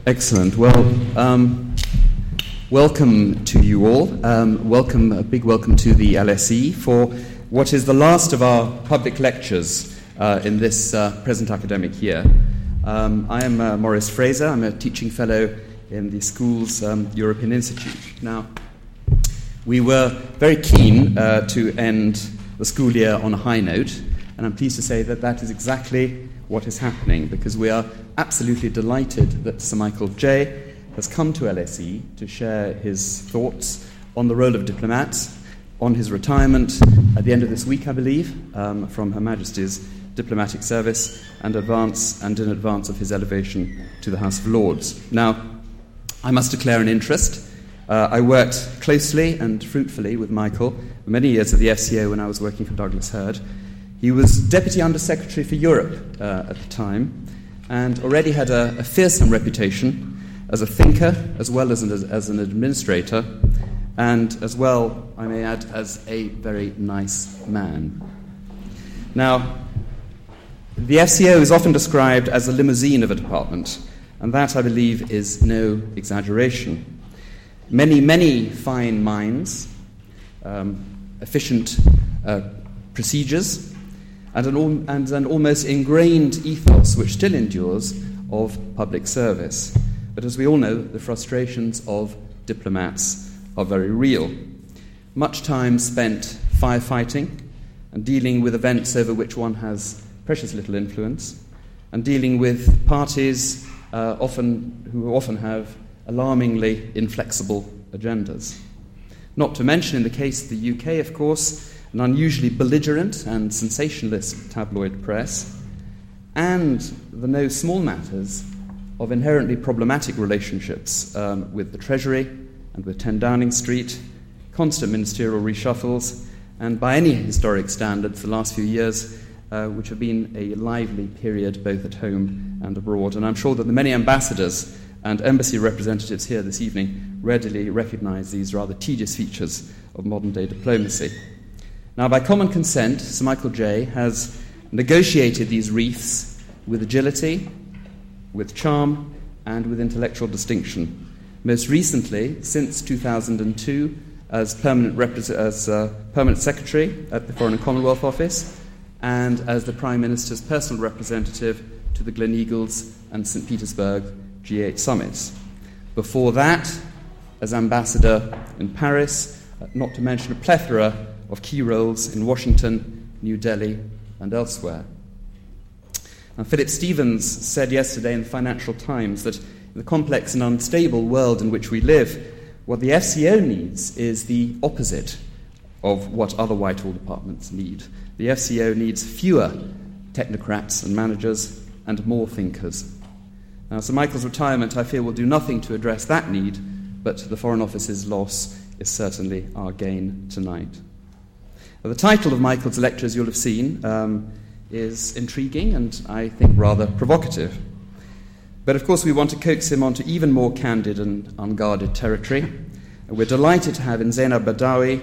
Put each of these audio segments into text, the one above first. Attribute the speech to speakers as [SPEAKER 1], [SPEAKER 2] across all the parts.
[SPEAKER 1] Excellent. Well, welcome to you all. A big welcome to the LSE for what is the last of our public lectures in this present academic year. I am Maurice Fraser. I'm a teaching fellow in the school's European Institute. Now, we were very keen to end the school year on a high note, and I'm pleased to say that that is exactly what is happening, because we are absolutely delighted that Sir Michael Jay has come to LSE to share his thoughts on the role of diplomats, on his retirement at the end of this week, I believe, from Her Majesty's diplomatic service, and in advance of his elevation to the House of Lords. Now, I must declare an interest. I worked closely and fruitfully with Michael for many years at the FCO when I was working for Douglas Hurd. He was Deputy Under-Secretary for Europe at the time, and already had a fearsome reputation as a thinker, as well as an administrator, and as well, I may add, as a very nice man. Now, the FCO is often described as a limousine of a department, and that, I believe, is no exaggeration. Many, many fine minds, efficient procedures, and an almost ingrained ethos which still endures of public service. But as we all know, the frustrations of diplomats are very real. Much time spent firefighting and dealing with events over which one has precious little influence, and dealing with parties who often have alarmingly inflexible agendas. Not to mention, in the case of the UK, of course, an unusually belligerent and sensationalist tabloid press, and the no small matters of inherently problematic relationships with the Treasury and with 10 Downing Street, constant ministerial reshuffles, and by any historic standards, the last few years, which have been a lively period both at home and abroad. And I'm sure that the many ambassadors and embassy representatives here this evening readily recognize these rather tedious features of modern-day diplomacy. Now, by common consent, Sir Michael Jay has negotiated these wreaths with agility, with charm, and with intellectual distinction. Most recently, since 2002, as permanent secretary at the Foreign and Commonwealth Office, and as the Prime Minister's personal representative to the Gleneagles and St. Petersburg G8 summits. Before that, as ambassador in Paris, not to mention a plethora of key roles in Washington, New Delhi, and elsewhere. Now, Philip Stevens said yesterday in the Financial Times that in the complex and unstable world in which we live, what the FCO needs is the opposite of what other Whitehall departments need. The FCO needs fewer technocrats and managers and more thinkers. Now, Sir Michael's retirement, I fear, will do nothing to address that need, but the Foreign Office's loss is certainly our gain tonight. Now, the title of Michael's lecture, as you'll have seen, is intriguing and I think rather provocative. But of course we want to coax him onto even more candid and unguarded territory. And we're delighted to have in Zainab Badawi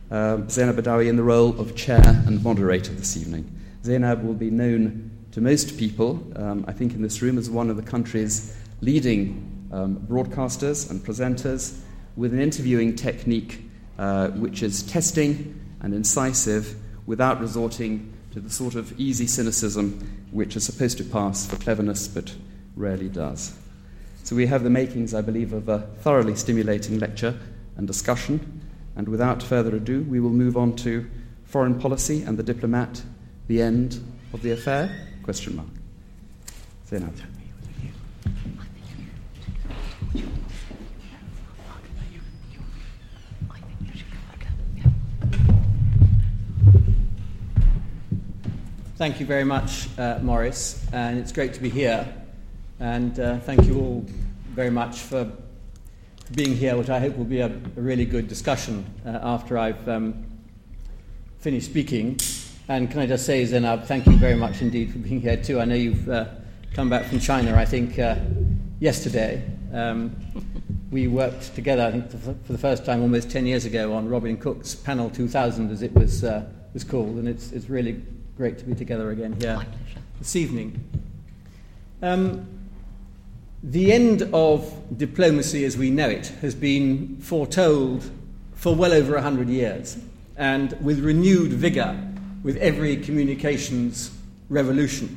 [SPEAKER 1] in the role of chair and moderator this evening. Zainab will be known to most people, I think in this room, as one of the country's leading broadcasters and presenters, with an interviewing technique which is testing and incisive without resorting to the sort of easy cynicism which is supposed to pass for cleverness but rarely does. So we have the makings, I believe, of a thoroughly stimulating lecture and discussion, and without further ado, we will move on to foreign policy and the diplomat, the end of the affair? Question mark. Zainab.
[SPEAKER 2] Thank you very much, Maurice, and it's great to be here. And thank you all very much for being here, which I hope will be a really good discussion after I've finished speaking. And can I just say, Zainab, thank you very much indeed for being here too. I know you've come back from China, I think, yesterday. We worked together, I think, for the first time almost 10 years ago on Robin Cook's Panel 2000, as it was called, and it's really great to be together again here this evening. The end of diplomacy as we know it has been foretold for well over 100 years, and with renewed vigour with every communications revolution.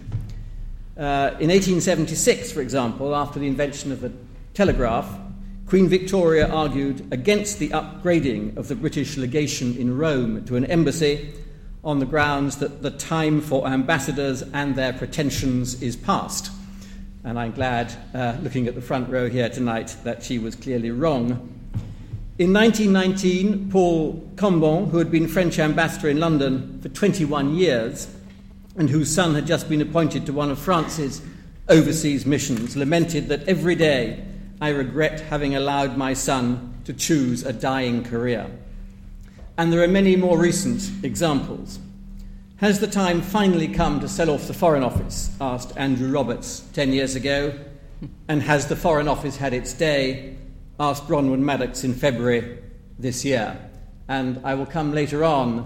[SPEAKER 2] In 1876, for example, after the invention of the telegraph, Queen Victoria argued against the upgrading of the British legation in Rome to an embassy on the grounds that the time for ambassadors and their pretensions is past. And I'm glad, looking at the front row here tonight, that she was clearly wrong. In 1919, Paul Combon, who had been French ambassador in London for 21 years and whose son had just been appointed to one of France's overseas missions, lamented that every day I regret having allowed my son to choose a dying career. And there are many more recent examples. Has the time finally come to sell off the Foreign Office? Asked Andrew Roberts 10 years ago. And has the Foreign Office had its day? Asked Bronwyn Maddox in February this year. And I will come later on,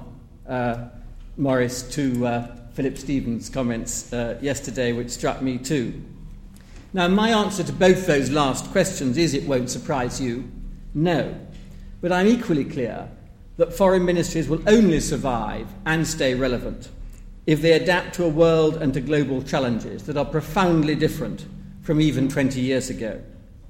[SPEAKER 2] Maurice, to Philip Stevens' comments yesterday, which struck me too. Now, my answer to both those last questions is, it won't surprise you, no. But I'm equally clear that foreign ministries will only survive and stay relevant if they adapt to a world and to global challenges that are profoundly different from even 20 years ago.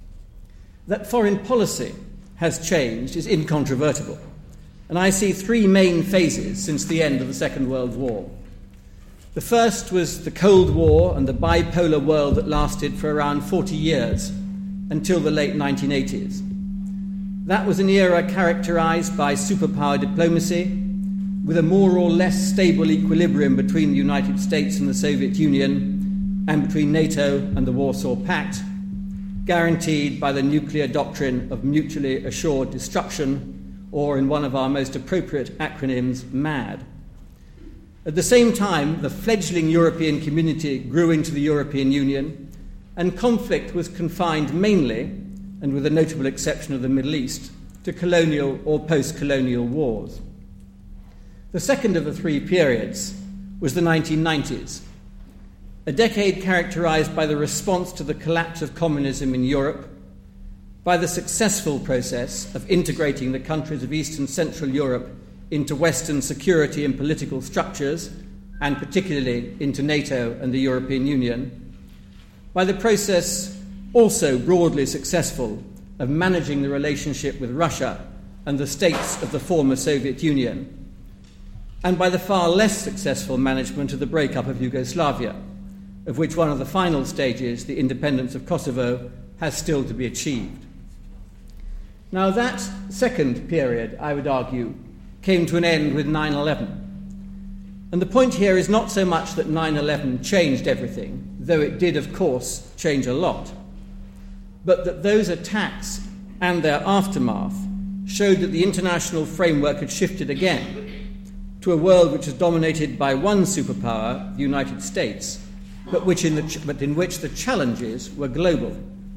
[SPEAKER 2] That foreign policy has changed is incontrovertible, and I see three main phases since the end of the Second World War. The first was the Cold War and the bipolar world that lasted for around 40 years until the late 1980s. That was an era characterized by superpower diplomacy, with a more or less stable equilibrium between the United States and the Soviet Union and between NATO and the Warsaw Pact, guaranteed by the nuclear doctrine of mutually assured destruction, or in one of our most appropriate acronyms, MAD. At the same time, the fledgling European community grew into the European Union, and conflict was confined mainly, and with a notable exception of the Middle East, to colonial or post-colonial wars. The second of the three periods was the 1990s, a decade characterized by the response to the collapse of communism in Europe, by the successful process of integrating the countries of East and Central Europe into Western security and political structures, and particularly into NATO and the European Union, by the process, also broadly successful, of managing the relationship with Russia and the states of the former Soviet Union, and by the far less successful management of the breakup of Yugoslavia, of which one of the final stages, the independence of Kosovo, has still to be achieved. Now, that second period, I would argue, came to an end with 9/11. And the point here is not so much that 9/11 changed everything, though it did, of course, change a lot, but that those attacks and their aftermath showed that the international framework had shifted again to a world which is dominated by one superpower, the United States, but in which the challenges were global.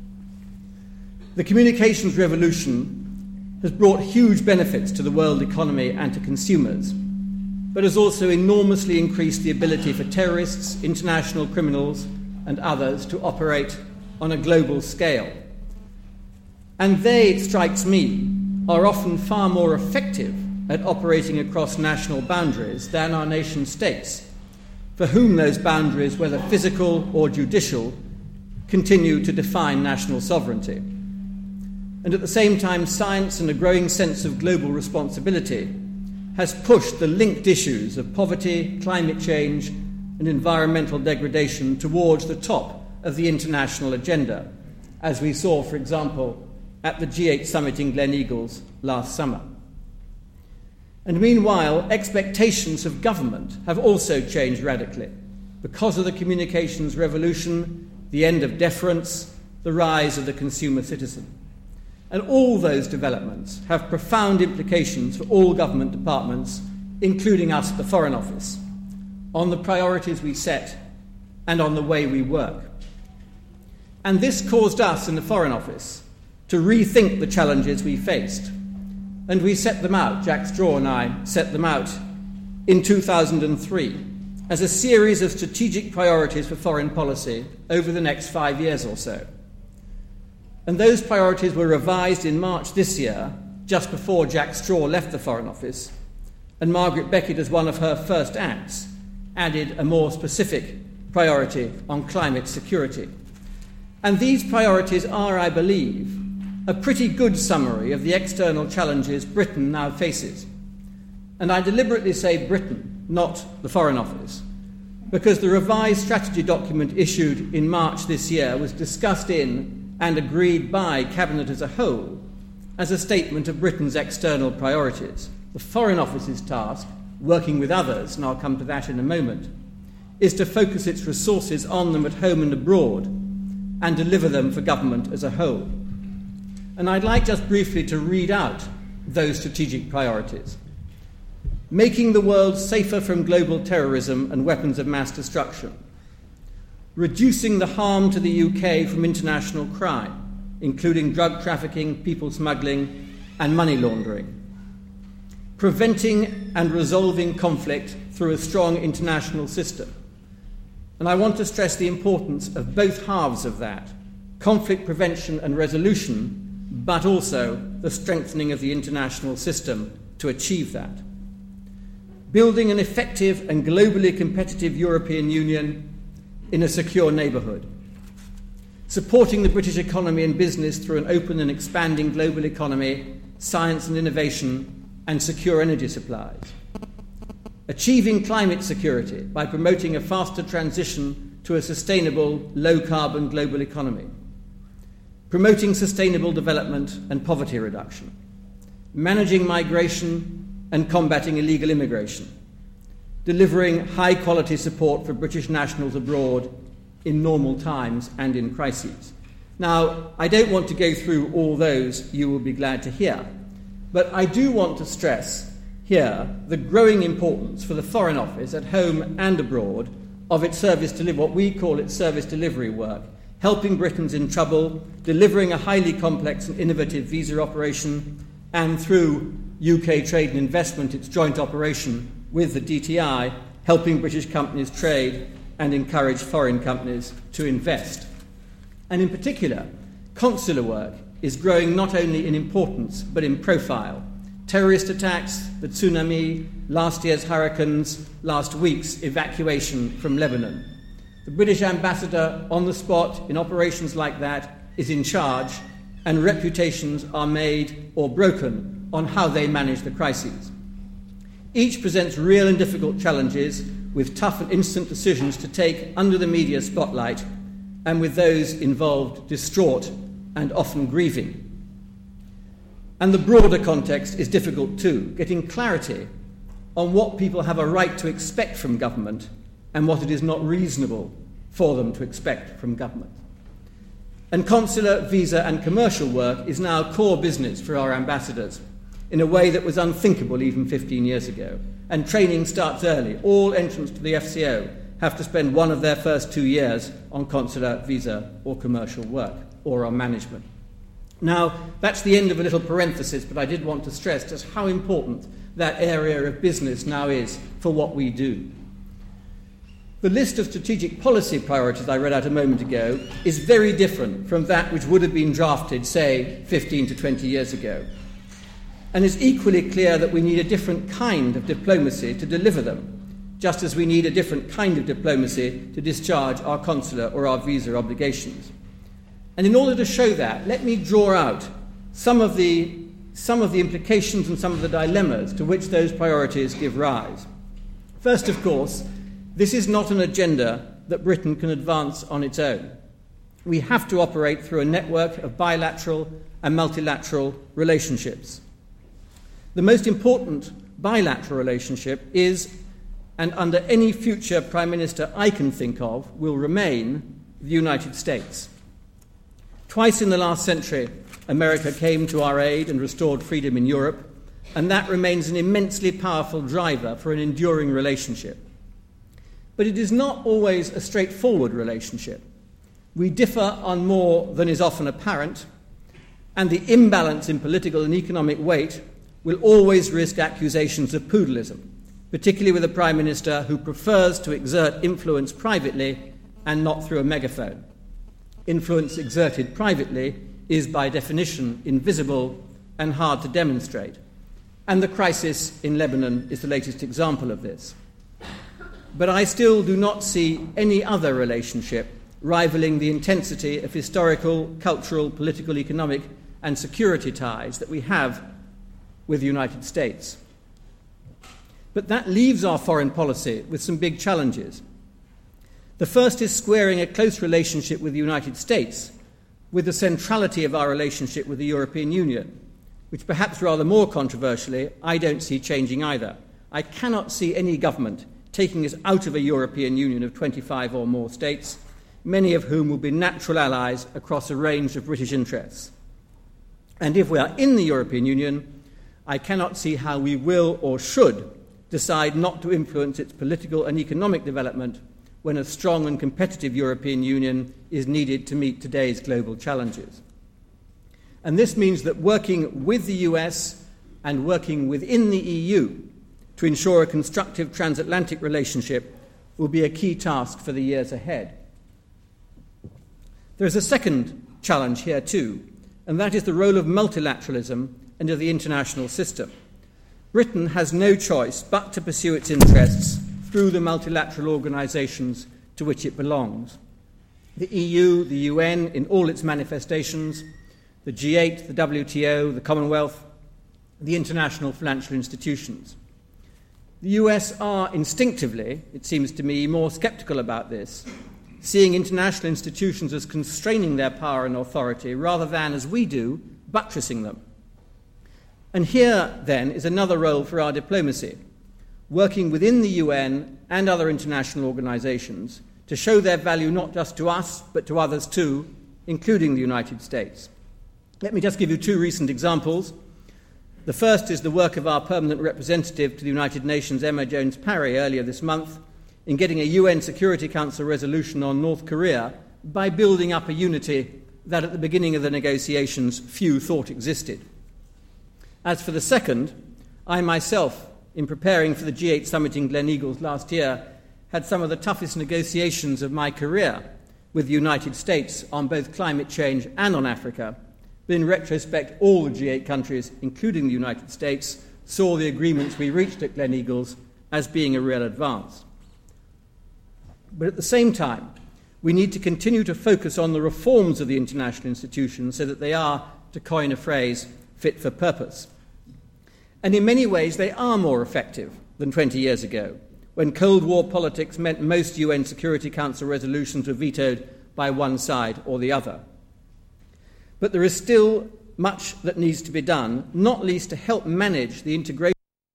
[SPEAKER 2] The communications revolution has brought huge benefits to the world economy and to consumers, but has also enormously increased the ability for terrorists, international criminals, and others to operate on a global scale. And they, it strikes me, are often far more effective at operating across national boundaries than our nation states, for whom those boundaries, whether physical or judicial, continue to define national sovereignty. And at the same time, science and a growing sense of global responsibility has pushed the linked issues of poverty, climate change, and environmental degradation towards the top of the international agenda, as we saw, for example, at the G8 summit in Gleneagles last summer. And meanwhile, expectations of government have also changed radically because of the communications revolution, the end of deference, the rise of the consumer citizen. And all those developments have profound implications for all government departments, including us at the Foreign Office, on the priorities we set and on the way we work. And this caused us in the Foreign Office to rethink the challenges we faced. And we set them out, Jack Straw and I set them out in 2003 as a series of strategic priorities for foreign policy over the next 5 years or so. And those priorities were revised in March this year, just before Jack Straw left the Foreign Office, and Margaret Beckett, as one of her first acts, added a more specific priority on climate security. And these priorities are, I believe, a pretty good summary of the external challenges Britain now faces. And I deliberately say Britain, not the Foreign Office, because the revised strategy document issued in March this year was discussed in and agreed by Cabinet as a whole as a statement of Britain's external priorities. The Foreign Office's task, working with others, and I'll come to that in a moment, is to focus its resources on them at home and abroad and deliver them for government as a whole. And I'd like just briefly to read out those strategic priorities. Making the world safer from global terrorism and weapons of mass destruction. Reducing the harm to the UK from international crime, including drug trafficking, people smuggling, and money laundering. Preventing and resolving conflict through a strong international system. And I want to stress the importance of both halves of that, conflict prevention and resolution, but also the strengthening of the international system to achieve that. Building an effective and globally competitive European Union in a secure neighbourhood. Supporting the British economy and business through an open and expanding global economy, science and innovation, and secure energy supplies. Achieving climate security by promoting a faster transition to a sustainable, low-carbon global economy. Promoting sustainable development and poverty reduction. Managing migration and combating illegal immigration. Delivering high-quality support for British nationals abroad in normal times and in crises. Now, I don't want to go through all those, you will be glad to hear, but I do want to stress here the growing importance for the Foreign Office at home and abroad of its service delivery, what we call its service delivery work, helping Britons in trouble, delivering a highly complex and innovative visa operation, and through UK Trade and Investment, its joint operation with the DTI, helping British companies trade and encourage foreign companies to invest. And in particular, consular work is growing not only in importance but in profile. Terrorist attacks, the tsunami, last year's hurricanes, last week's evacuation from Lebanon. The British ambassador on the spot in operations like that is in charge, and reputations are made or broken on how they manage the crises. Each presents real and difficult challenges with tough and instant decisions to take under the media spotlight, and with those involved distraught and often grieving. And the broader context is difficult too, getting clarity on what people have a right to expect from government and what it is not reasonable for them to expect from government. And consular, visa and commercial work is now core business for our ambassadors in a way that was unthinkable even 15 years ago. And training starts early. All entrants to the FCO have to spend one of their first 2 years on consular, visa or commercial work or on management. Now, that's the end of a little parenthesis, but I did want to stress just how important that area of business now is for what we do. The list of strategic policy priorities I read out a moment ago is very different from that which would have been drafted, say, 15 to 20 years ago. And it's equally clear that we need a different kind of diplomacy to deliver them, just as we need a different kind of diplomacy to discharge our consular or our visa obligations. And in order to show that, let me draw out some of the implications and some of the dilemmas to which those priorities give rise. First, of course, this is not an agenda that Britain can advance on its own. We have to operate through a network of bilateral and multilateral relationships. The most important bilateral relationship is, and under any future Prime Minister I can think of, will remain the United States. Twice in the last century, America came to our aid and restored freedom in Europe, and that remains an immensely powerful driver for an enduring relationship. But it is not always a straightforward relationship. We differ on more than is often apparent, and the imbalance in political and economic weight will always risk accusations of poodleism, particularly with a Prime Minister who prefers to exert influence privately and not through a megaphone. Influence exerted privately is by definition invisible and hard to demonstrate. And the crisis in Lebanon is the latest example of this. But I still do not see any other relationship rivaling the intensity of historical, cultural, political, economic, and security ties that we have with the United States. But that leaves our foreign policy with some big challenges. The first is squaring a close relationship with the United States with the centrality of our relationship with the European Union, which perhaps rather more controversially, I don't see changing either. I cannot see any government taking us out of a European Union of 25 or more states, many of whom will be natural allies across a range of British interests. And if we are in the European Union, I cannot see how we will or should decide not to influence its political and economic development when a strong and competitive European Union is needed to meet today's global challenges. And this means that working with the US and working within the EU to ensure a constructive transatlantic relationship will be a key task for the years ahead. There is a second challenge here too, and that is the role of multilateralism and of the international system. Britain has no choice but to pursue its interests through the multilateral organisations to which it belongs. The EU, the UN in all its manifestations, the G8, the WTO, the Commonwealth, the international financial institutions. The US are instinctively, it seems to me, more sceptical about this, seeing international institutions as constraining their power and authority rather than, as we do, buttressing them. And here, then, is another role for our diplomacy, working within the UN and other international organisations to show their value not just to us, but to others too, including the United States. Let me just give you two recent examples. The first is the work of our permanent representative to the United Nations, Emma Jones-Parry, earlier this month, in getting a UN Security Council resolution on North Korea by building up a unity that at the beginning of the negotiations few thought existed. As for the second, I myself, in preparing for the G8 summit in Gleneagles last year, had some of the toughest negotiations of my career with the United States on both climate change and on Africa. But in retrospect, all the G8 countries, including the United States, saw the agreements we reached at Gleneagles as being a real advance. But at the same time, we need to continue to focus on the reforms of the international institutions so that they are, to coin a phrase, fit for purpose. And in many ways, they are more effective than 20 years ago, when Cold War politics meant most UN Security Council resolutions were vetoed by one side or the other. But there is still much that needs to be done, not least to help manage the integration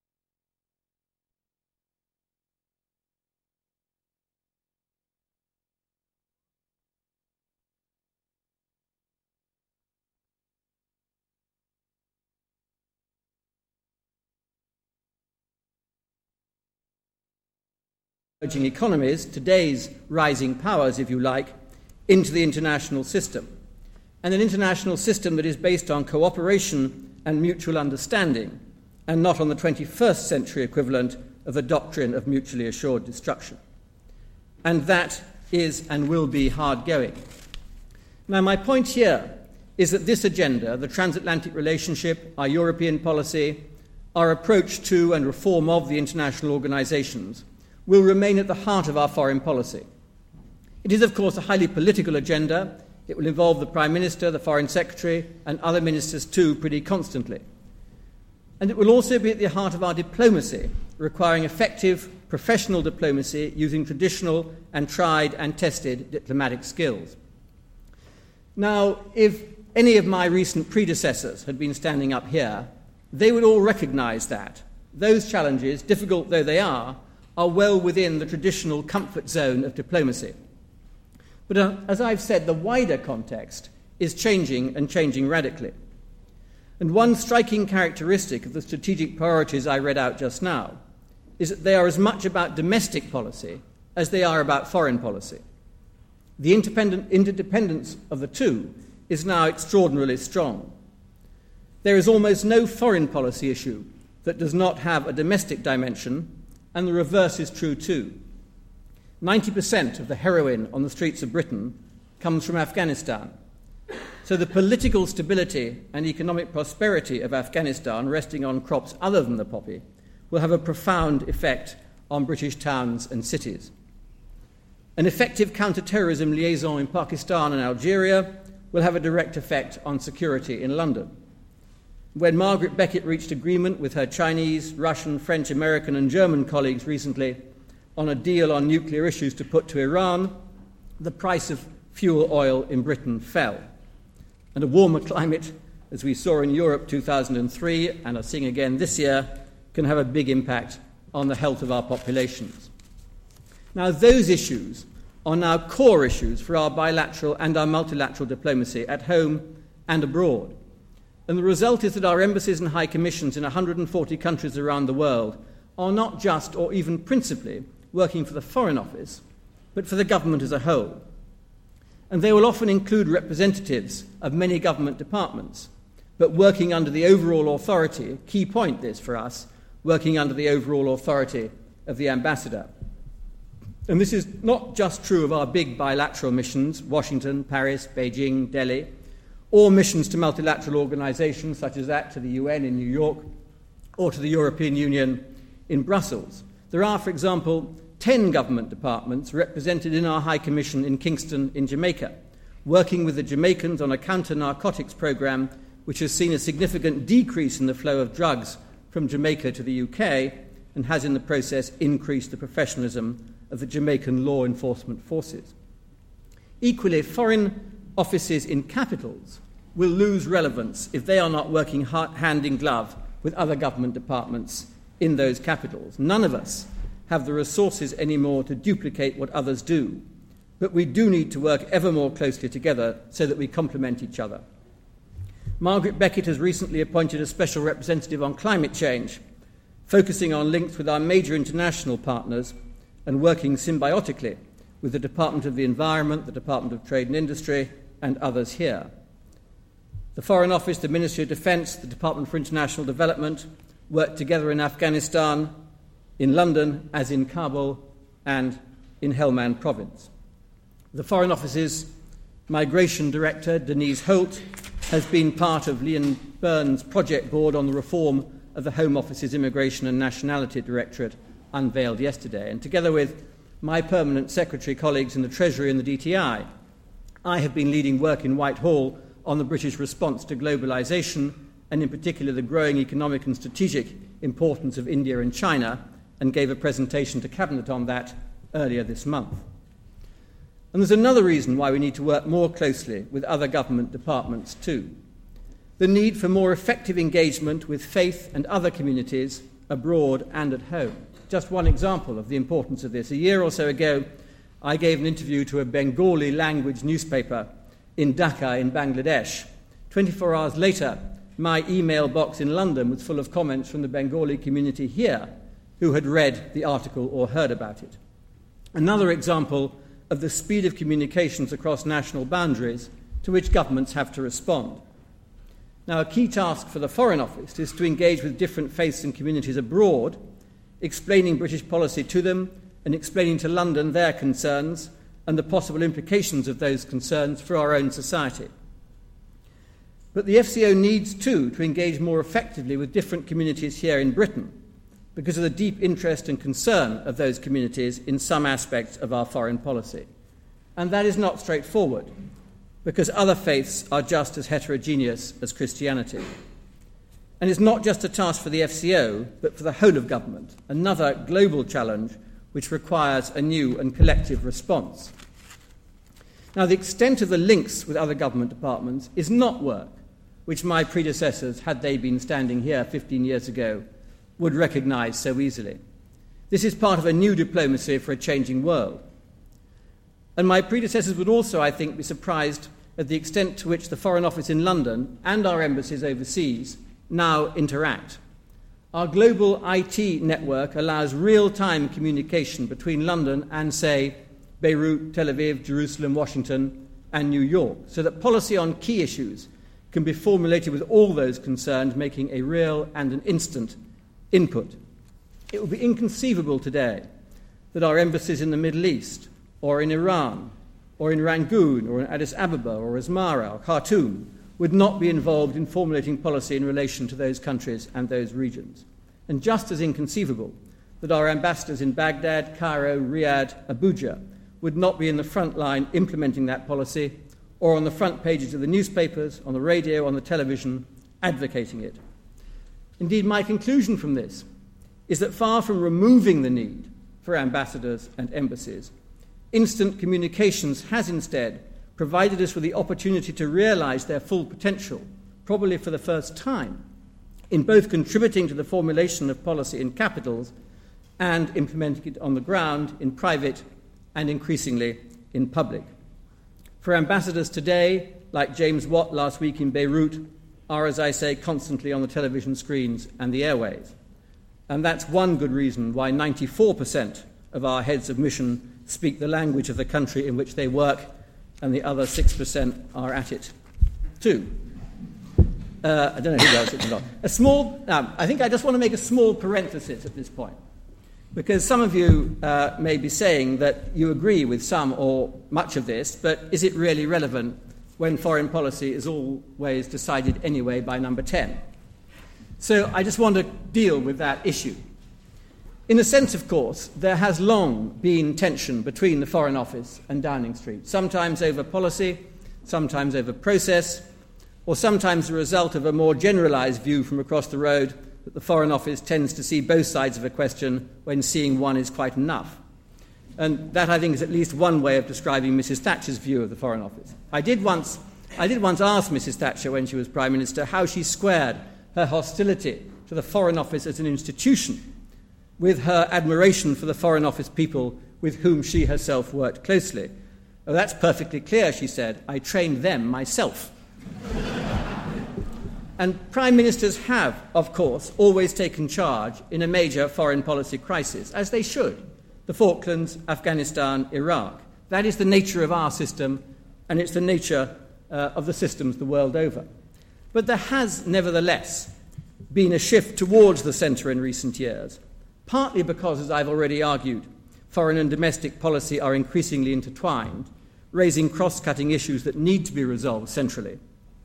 [SPEAKER 2] emerging economies, today's rising powers, if you like, into the international system. And an international system that is based on cooperation and mutual understanding, and not on the 21st century equivalent of the doctrine of mutually assured destruction. And that is and will be hard going. Now, my point here is that this agenda, the transatlantic relationship, our European policy, our approach to and reform of the international organizations, will remain at the heart of our foreign policy. It is, of course, a highly political agenda. It will involve the Prime Minister, the Foreign Secretary, and other ministers too, pretty constantly. And it will also be at the heart of our diplomacy, requiring effective, professional diplomacy using traditional and tried and tested diplomatic skills. Now, if any of my recent predecessors had been standing up here, they would all recognize that. Those challenges, difficult though they are well within the traditional comfort zone of diplomacy. But as I've said, the wider context is changing and changing radically. And one striking characteristic of the strategic priorities I read out just now is that they are as much about domestic policy as they are about foreign policy. The interdependence of the two is now extraordinarily strong. There is almost no foreign policy issue that does not have a domestic dimension, and the reverse is true too. 90% of the heroin on the streets of Britain comes from Afghanistan. So the political stability and economic prosperity of Afghanistan, resting on crops other than the poppy, will have a profound effect on British towns and cities. An effective counter-terrorism liaison in Pakistan and Algeria will have a direct effect on security in London. When Margaret Beckett reached agreement with her Chinese, Russian, French, American and German colleagues recently on a deal on nuclear issues to put to Iran, the price of fuel oil in Britain fell. And a warmer climate, as we saw in Europe 2003 and are seeing again this year, can have a big impact on the health of our populations. Now, those issues are now core issues for our bilateral and our multilateral diplomacy at home and abroad. And the result is that our embassies and high commissions in 140 countries around the world are not just or even principally working for the Foreign Office, but for the government as a whole. And they will often include representatives of many government departments, but working under the overall authority, key point this for us, working under the overall authority of the ambassador. And this is not just true of our big bilateral missions, Washington, Paris, Beijing, Delhi, or missions to multilateral organizations such as that to the UN in New York or to the European Union in Brussels. There are, for example, 10 government departments represented in our High Commission in Kingston in Jamaica, working with the Jamaicans on a counter-narcotics program which has seen a significant decrease in the flow of drugs from Jamaica to the UK and has in the process increased the professionalism of the Jamaican law enforcement forces. Equally, foreign offices in capitals will lose relevance if they are not working hand in glove with other government departments in those capitals. None of us have the resources anymore to duplicate what others do, but we do need to work ever more closely together so that we complement each other. Margaret Beckett has recently appointed a special representative on climate change, focusing on links with our major international partners and working symbiotically with the Department of the Environment, the Department of Trade and Industry, and others here. The Foreign Office, the Ministry of Defence, the Department for International Development work together in Afghanistan, in London, as in Kabul, and in Helmand Province. The Foreign Office's Migration Director, Denise Holt, has been part of Leon Burns' project board on the reform of the Home Office's Immigration and Nationality Directorate, unveiled yesterday. And together with my permanent secretary colleagues in the Treasury and the DTI, I have been leading work in Whitehall on the British response to globalisation, and in particular the growing economic and strategic importance of India and China, and gave a presentation to Cabinet on that earlier this month. And there's another reason why we need to work more closely with other government departments too. The need for more effective engagement with faith and other communities abroad and at home. Just one example of the importance of this. A year or so ago, I gave an interview to a Bengali language newspaper in Dhaka in Bangladesh. 24 hours later, my email box in London was full of comments from the Bengali community here who had read the article or heard about it. Another example of the speed of communications across national boundaries to which governments have to respond. Now, a key task for the Foreign Office is to engage with different faiths and communities abroad, explaining British policy to them and explaining to London their concerns and the possible implications of those concerns for our own society. But the FCO needs, too, to engage more effectively with different communities here in Britain because of the deep interest and concern of those communities in some aspects of our foreign policy. And that is not straightforward, because other faiths are just as heterogeneous as Christianity. And it's not just a task for the FCO, but for the whole of government, another global challenge which requires a new and collective response. Now, the extent of the links with other government departments is not work which my predecessors, had they been standing here 15 years ago, would recognise so easily. This is part of a new diplomacy for a changing world. And my predecessors would also, I think, be surprised at the extent to which the Foreign Office in London and our embassies overseas now interact. Our global IT network allows real-time communication between London and, say, Beirut, Tel Aviv, Jerusalem, Washington, and New York, so that policy on key issues can be formulated with all those concerned, making a real and an instant input. It would be inconceivable today that our embassies in the Middle East or in Iran or in Rangoon, or in Addis Ababa, or Asmara, or Khartoum, would not be involved in formulating policy in relation to those countries and those regions. And just as inconceivable that our ambassadors in Baghdad, Cairo, Riyadh, Abuja would not be in the front line implementing that policy, or on the front pages of the newspapers, on the radio, on the television, advocating it. Indeed, my conclusion from this is that far from removing the need for ambassadors and embassies, instant communications has instead provided us with the opportunity to realise their full potential, probably for the first time, in both contributing to the formulation of policy in capitals and implementing it on the ground in private and increasingly in public. For ambassadors today, like James Watt last week in Beirut, are, as I say, constantly on the television screens and the airwaves. And that's one good reason why 94% of our heads of mission speak the language of the country in which they work, and the other 6% are at it too. I don't know who else it's not. I think I just want to make a small parenthesis at this point, because some of you may be saying that you agree with some or much of this, but is it really relevant when foreign policy is always decided anyway by number 10? So I just want to deal with that issue. In a sense, of course, there has long been tension between the Foreign Office and Downing Street, sometimes over policy, sometimes over process, or sometimes the result of a more generalised view from across the road that the Foreign Office tends to see both sides of a question when seeing one is quite enough. And that, I think, is at least one way of describing Mrs. Thatcher's view of the Foreign Office. I did once ask Mrs. Thatcher, when she was Prime Minister, how she squared her hostility to the Foreign Office as an institution with her admiration for the Foreign Office people with whom she herself worked closely. Oh, that's perfectly clear, she said. I trained them myself. And Prime Ministers have, of course, always taken charge in a major foreign policy crisis, as they should. The Falklands, Afghanistan, Iraq. That is the nature of our system, and it's the nature of the systems the world over. But there has, nevertheless, been a shift towards the centre in recent years, partly because, as I've already argued, foreign and domestic policy are increasingly intertwined, raising cross-cutting issues that need to be resolved centrally,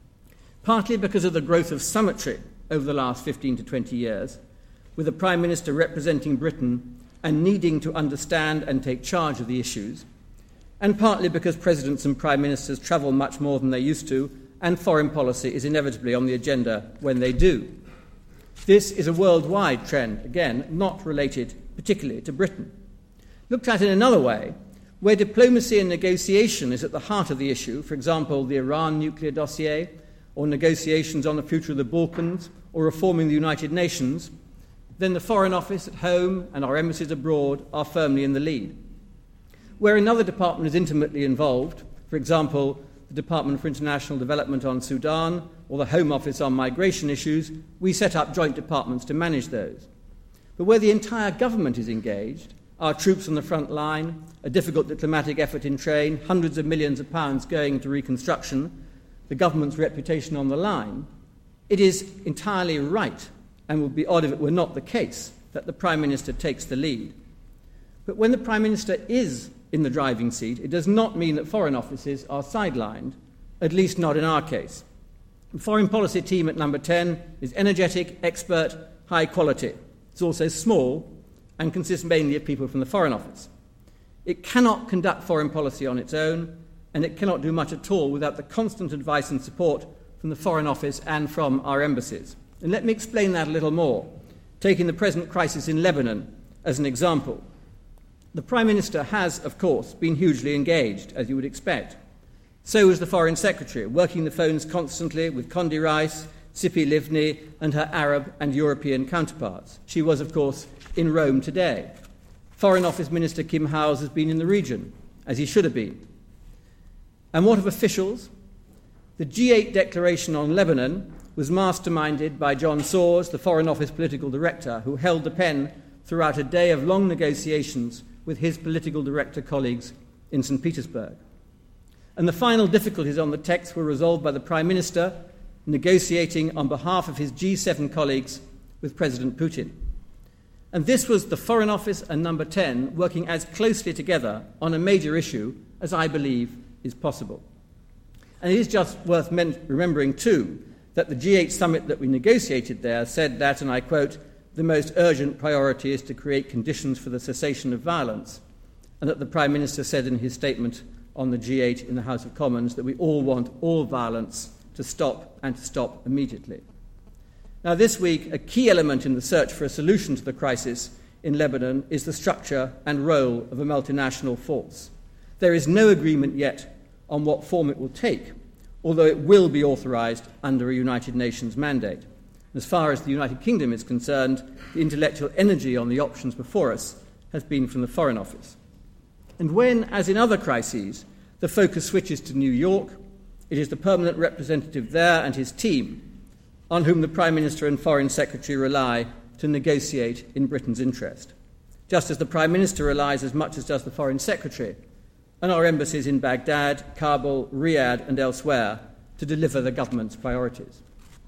[SPEAKER 2] partly because of the growth of summitry over the last 15 to 20 years, with the Prime Minister representing Britain and needing to understand and take charge of the issues, and partly because presidents and prime ministers travel much more than they used to, and foreign policy is inevitably on the agenda when they do. This is a worldwide trend, again, not related particularly to Britain. Looked at in another way, where diplomacy and negotiation is at the heart of the issue, for example, the Iran nuclear dossier, or negotiations on the future of the Balkans, or reforming the United Nations, then the Foreign Office at home and our embassies abroad are firmly in the lead. Where another department is intimately involved, for example, the Department for International Development on Sudan, or the Home Office on migration issues, we set up joint departments to manage those. But where the entire government is engaged, our troops on the front line, a difficult diplomatic effort in train, hundreds of millions of pounds going into reconstruction, the government's reputation on the line, it is entirely right, and would be odd if it were not the case, that the Prime Minister takes the lead. But when the Prime Minister is in the driving seat, it does not mean that foreign offices are sidelined, at least not in our case. The foreign policy team at number 10 is energetic, expert, high quality. It's also small and consists mainly of people from the Foreign Office. It cannot conduct foreign policy on its own, and it cannot do much at all without the constant advice and support from the Foreign Office and from our embassies. And let me explain that a little more, taking the present crisis in Lebanon as an example. The Prime Minister has, of course, been hugely engaged, as you would expect. So was the Foreign Secretary, working the phones constantly with Condi Rice, Tzipi Livni, and her Arab and European counterparts. She was, of course, in Rome today. Foreign Office Minister Kim Howes has been in the region, as he should have been. And what of officials? The G8 declaration on Lebanon was masterminded by John Soares, the Foreign Office political director, who held the pen throughout a day of long negotiations with his political director colleagues in St. Petersburg. And the final difficulties on the text were resolved by the Prime Minister negotiating on behalf of his G7 colleagues with President Putin. And this was the Foreign Office and number 10 working as closely together on a major issue as I believe is possible. And it is just worth remembering, too, that the G8 summit that we negotiated there said that, and I quote, "the most urgent priority is to create conditions for the cessation of violence," and that the Prime Minister said in his statement on the G8 in the House of Commons that we all want all violence to stop and to stop immediately. Now, this week, a key element in the search for a solution to the crisis in Lebanon is the structure and role of a multinational force. There is no agreement yet on what form it will take, although it will be authorised under a United Nations mandate. As far as the United Kingdom is concerned, the intellectual energy on the options before us has been from the Foreign Office. And when, as in other crises, the focus switches to New York, it is the permanent representative there and his team on whom the Prime Minister and Foreign Secretary rely to negotiate in Britain's interest, just as the Prime Minister relies as much as does the Foreign Secretary and our embassies in Baghdad, Kabul, Riyadh and elsewhere to deliver the government's priorities.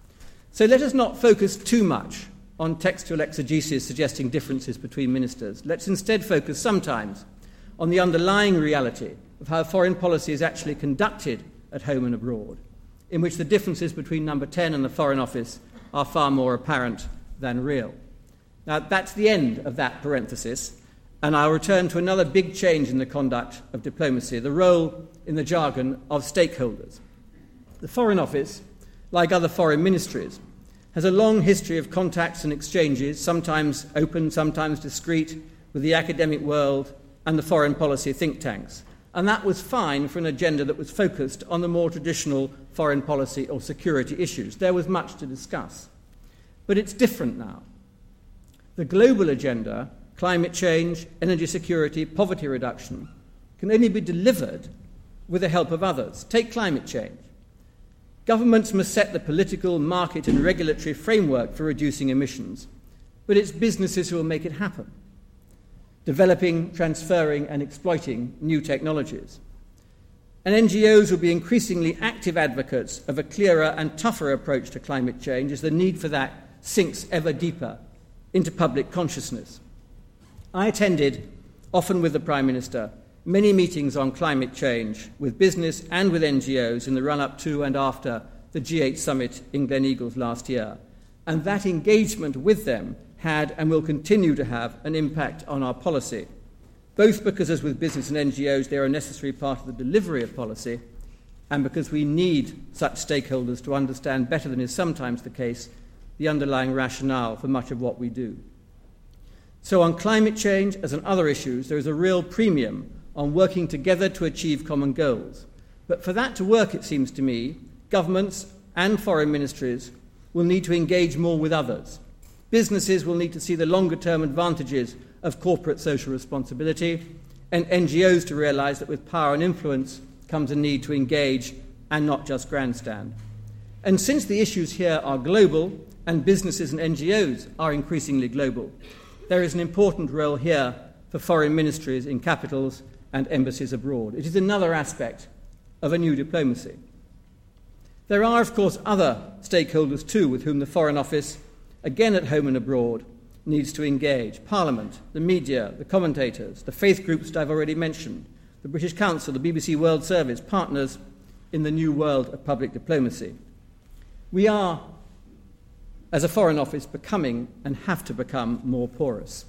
[SPEAKER 2] So let us not focus too much on textual exegesis suggesting differences between ministers. Let's instead focus sometimes on the underlying reality of how foreign policy is actually conducted at home and abroad, in which the differences between Number 10 and the Foreign Office are far more apparent than real. Now, that's the end of that parenthesis, and I'll return to another big change in the conduct of diplomacy, the role, in the jargon, of stakeholders. The Foreign Office, like other foreign ministries, has a long history of contacts and exchanges, sometimes open, sometimes discreet, with the academic world and the foreign policy think tanks. And that was fine for an agenda that was focused on the more traditional foreign policy or security issues. There was much to discuss. But it's different now. The global agenda, climate change, energy security, poverty reduction, can only be delivered with the help of others. Take climate change. Governments must set the political, market and regulatory framework for reducing emissions, but it's businesses who will make it happen, developing, transferring and exploiting new technologies. And NGOs will be increasingly active advocates of a clearer and tougher approach to climate change as the need for that sinks ever deeper into public consciousness. I attended, often with the Prime Minister, many meetings on climate change with business and with NGOs in the run-up to and after the G8 summit in Gleneagles last year. And that engagement with them had and will continue to have an impact on our policy, both because, as with business and NGOs, they are a necessary part of the delivery of policy, and because we need such stakeholders to understand better than is sometimes the case the underlying rationale for much of what we do. So on climate change, as on other issues, there is a real premium on working together to achieve common goals. But for that to work, it seems to me, governments and foreign ministries will need to engage more with others. Businesses will need to see the longer-term advantages of corporate social responsibility, and NGOs to realise that with power and influence comes a need to engage and not just grandstand. And since the issues here are global, and businesses and NGOs are increasingly global, there is an important role here for foreign ministries in capitals and embassies abroad. It is another aspect of a new diplomacy. There are, of course, other stakeholders too with whom the Foreign Office, again at home and abroad, needs to engage. Parliament, the media, the commentators, the faith groups that I've already mentioned, the British Council, the BBC World Service, partners in the new world of public diplomacy. We are, as a Foreign Office, becoming and have to become more porous.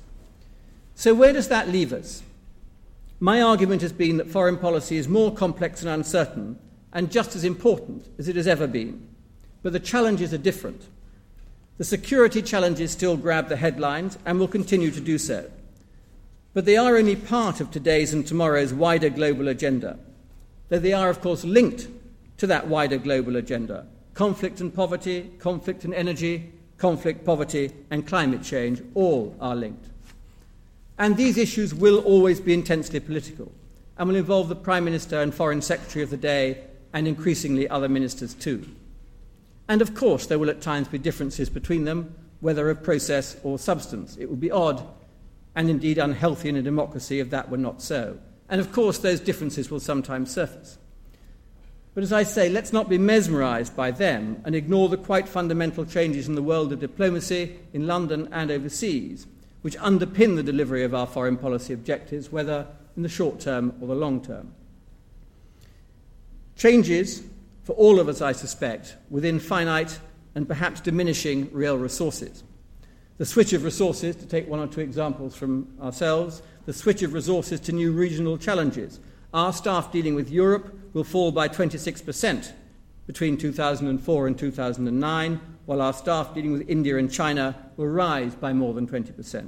[SPEAKER 2] So where does that leave us? My argument has been that foreign policy is more complex and uncertain and just as important as it has ever been. But the challenges are different. The security challenges still grab the headlines and will continue to do so. But they are only part of today's and tomorrow's wider global agenda, though they are, of course, linked to that wider global agenda. Conflict and poverty, conflict and energy, conflict, poverty, and climate change all are linked. And these issues will always be intensely political and will involve the Prime Minister and Foreign Secretary of the day and increasingly other ministers too. And of course there will at times be differences between them, whether of process or substance. It would be odd and indeed unhealthy in a democracy if that were not so. And of course those differences will sometimes surface. But as I say, let's not be mesmerised by them and ignore the quite fundamental changes in the world of diplomacy in London and overseas, which underpin the delivery of our foreign policy objectives, whether in the short term or the long term. Changes, for all of us, I suspect, within finite and perhaps diminishing real resources. The switch of resources, to take one or two examples from ourselves, the switch of resources to new regional challenges. Our staff dealing with Europe will fall by 26% between 2004 and 2009, while our staff dealing with India and China will rise by more than 20%.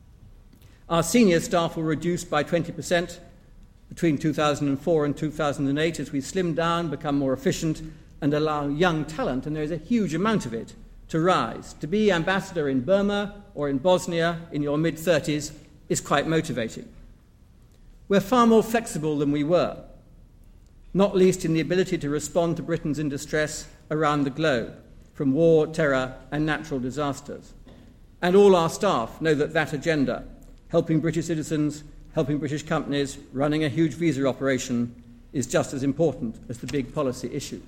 [SPEAKER 2] Our senior staff will reduce by 20% between 2004 and 2008 as we slim down, become more efficient, and allow young talent, and there is a huge amount of it, to rise. To be ambassador in Burma or in Bosnia in your mid-30s is quite motivating. We're far more flexible than we were, not least in the ability to respond to Britons in distress around the globe, from war, terror, and natural disasters. And all our staff know that that agenda, helping British citizens, helping British companies, running a huge visa operation, is just as important as the big policy issues.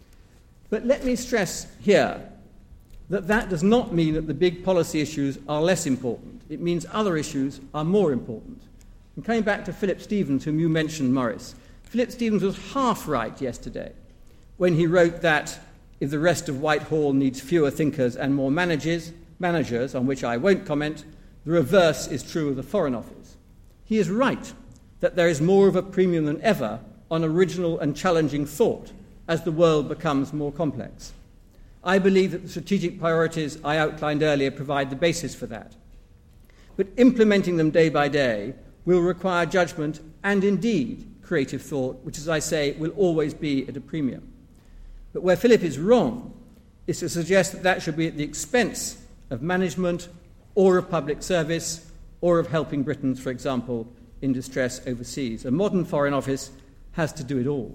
[SPEAKER 2] But let me stress here that that does not mean that the big policy issues are less important. It means other issues are more important. And coming back to Philip Stevens, whom you mentioned, Maurice, Philip Stevens was half right yesterday when he wrote that if the rest of Whitehall needs fewer thinkers and more managers, on which I won't comment, the reverse is true of the Foreign Office. He is right that there is more of a premium than ever on original and challenging thought as the world becomes more complex. I believe that the strategic priorities I outlined earlier provide the basis for that. But implementing them day by day will require judgment and indeed creative thought, which, as I say, will always be at a premium. But where Philip is wrong is to suggest that that should be at the expense of management or of public service or of helping Britons, for example, in distress overseas. A modern Foreign Office has to do it all.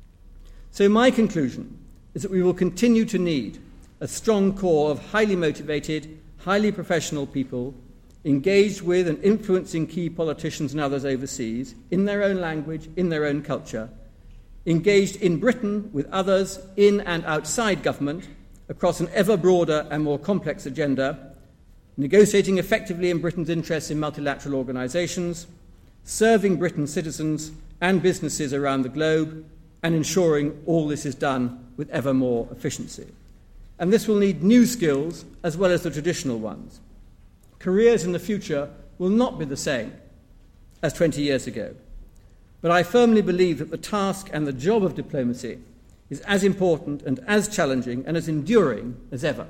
[SPEAKER 2] So my conclusion is that we will continue to need a strong core of highly motivated, highly professional people engaged with and influencing key politicians and others overseas in their own language, in their own culture, engaged in Britain with others in and outside government across an ever broader and more complex agenda, negotiating effectively in Britain's interests in multilateral organisations, serving Britain's citizens and businesses around the globe, and ensuring all this is done with ever more efficiency. And this will need new skills as well as the traditional ones. Careers in the future will not be the same as 20 years ago. But I firmly believe that the task and the job of diplomacy is as important and as challenging and as enduring as ever.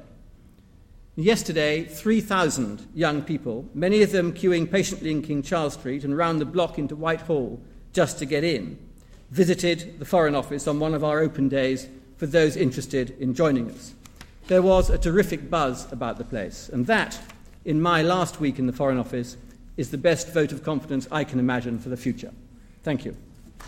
[SPEAKER 2] Yesterday, 3,000 young people, many of them queuing patiently in King Charles Street and round the block into Whitehall just to get in, visited the Foreign Office on one of our open days for those interested in joining us. There was a terrific buzz about the place, and that, in my last week in the Foreign Office, is the best vote of confidence I can imagine for the future. Thank you.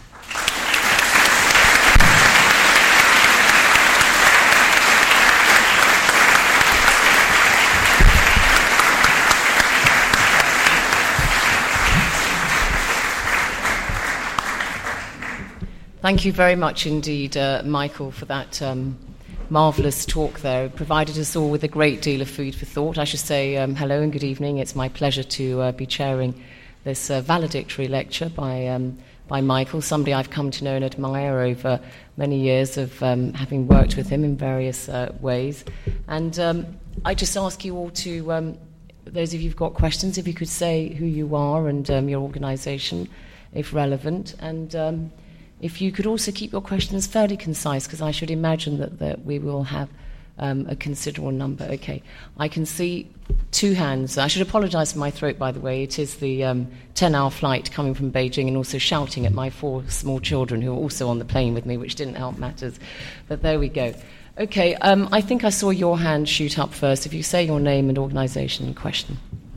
[SPEAKER 3] Thank you very much indeed, Michael, for that marvellous talk there. It provided us all with a great deal of food for thought. I should say hello and good evening. It's my pleasure to be chairing this valedictory lecture by Michael, somebody I've come to know and admire over many years of having worked with him in various ways. And I just ask you all to, those of you who've got questions, if you could say who you are and your organisation, if relevant, and if you could also keep your questions fairly concise, because I should imagine that we will have a considerable number. Okay, I can see two hands. I should apologise for my throat, by the way. It is the 10-hour flight coming from Beijing and also shouting at my 4 small children who are also on the plane with me, which didn't help matters. But there we go. Okay, I think I saw your hand shoot up first. If you say your name and organisation in question.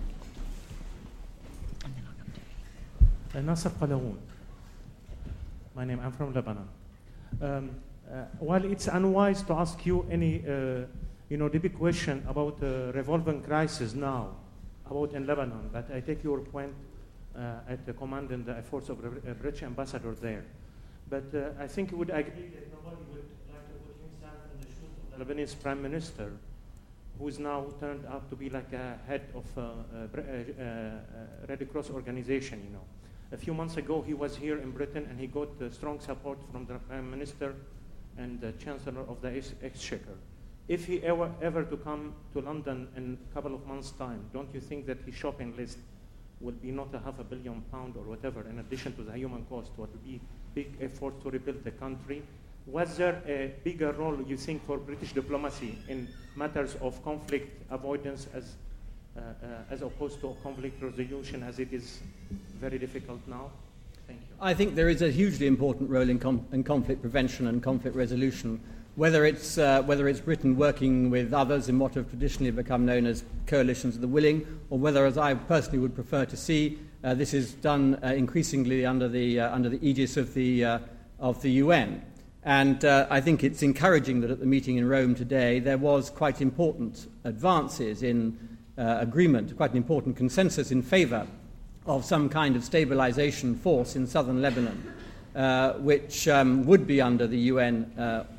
[SPEAKER 4] Nasser Qalaoun. My name, I'm from Lebanon. While it's unwise to ask you any, the big question about the revolving crisis now, about in Lebanon, but I take your point at the command and the efforts of the British ambassador there. But I think you would agree that nobody would like to put himself in the shoes of the Lebanese Prime Minister, who is now turned out to be like a head of a Red Cross organization, A few months ago, he was here in Britain, and he got strong support from the Prime Minister and the Chancellor of the Exchequer. If he ever to come to London in a couple of months' time, don't you think that his shopping list will be not £500 million or whatever, in addition to the human cost, what will be big effort to rebuild the country? Was there a bigger role, you think, for British diplomacy in matters of conflict avoidance as opposed to conflict resolution, as it is very difficult now? Thank you.
[SPEAKER 2] I think there is a hugely important role in conflict prevention and conflict resolution, whether it's Britain working with others in what have traditionally become known as coalitions of the willing, or whether, as I personally would prefer to see, this is done increasingly under the aegis of the UN. And I think it's encouraging that at the meeting in Rome today there was quite important advances in agreement, quite an important consensus in favour of some kind of stabilisation force in southern Lebanon, which would be under the UN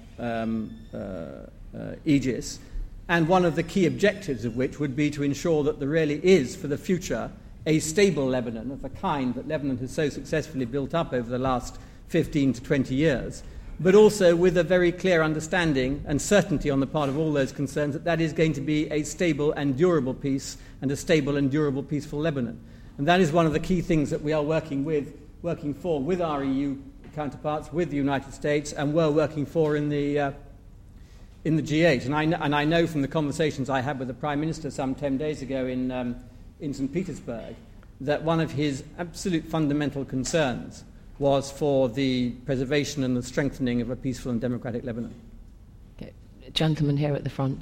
[SPEAKER 2] aegis, and one of the key objectives of which would be to ensure that there really is, for the future, a stable Lebanon of the kind that Lebanon has so successfully built up over the last 15 to 20 years, but also with a very clear understanding and certainty on the part of all those concerned that that is going to be a stable and durable peace and a stable and durable peaceful Lebanon. And that is one of the key things that we are working for with our EU counterparts, with the United States, and were working for in the G8. And I know from the conversations I had with the Prime Minister some 10 days ago in St. Petersburg that one of his absolute fundamental concerns was for the preservation and the strengthening of a peaceful and democratic Lebanon.
[SPEAKER 3] Okay. Gentleman here at the front.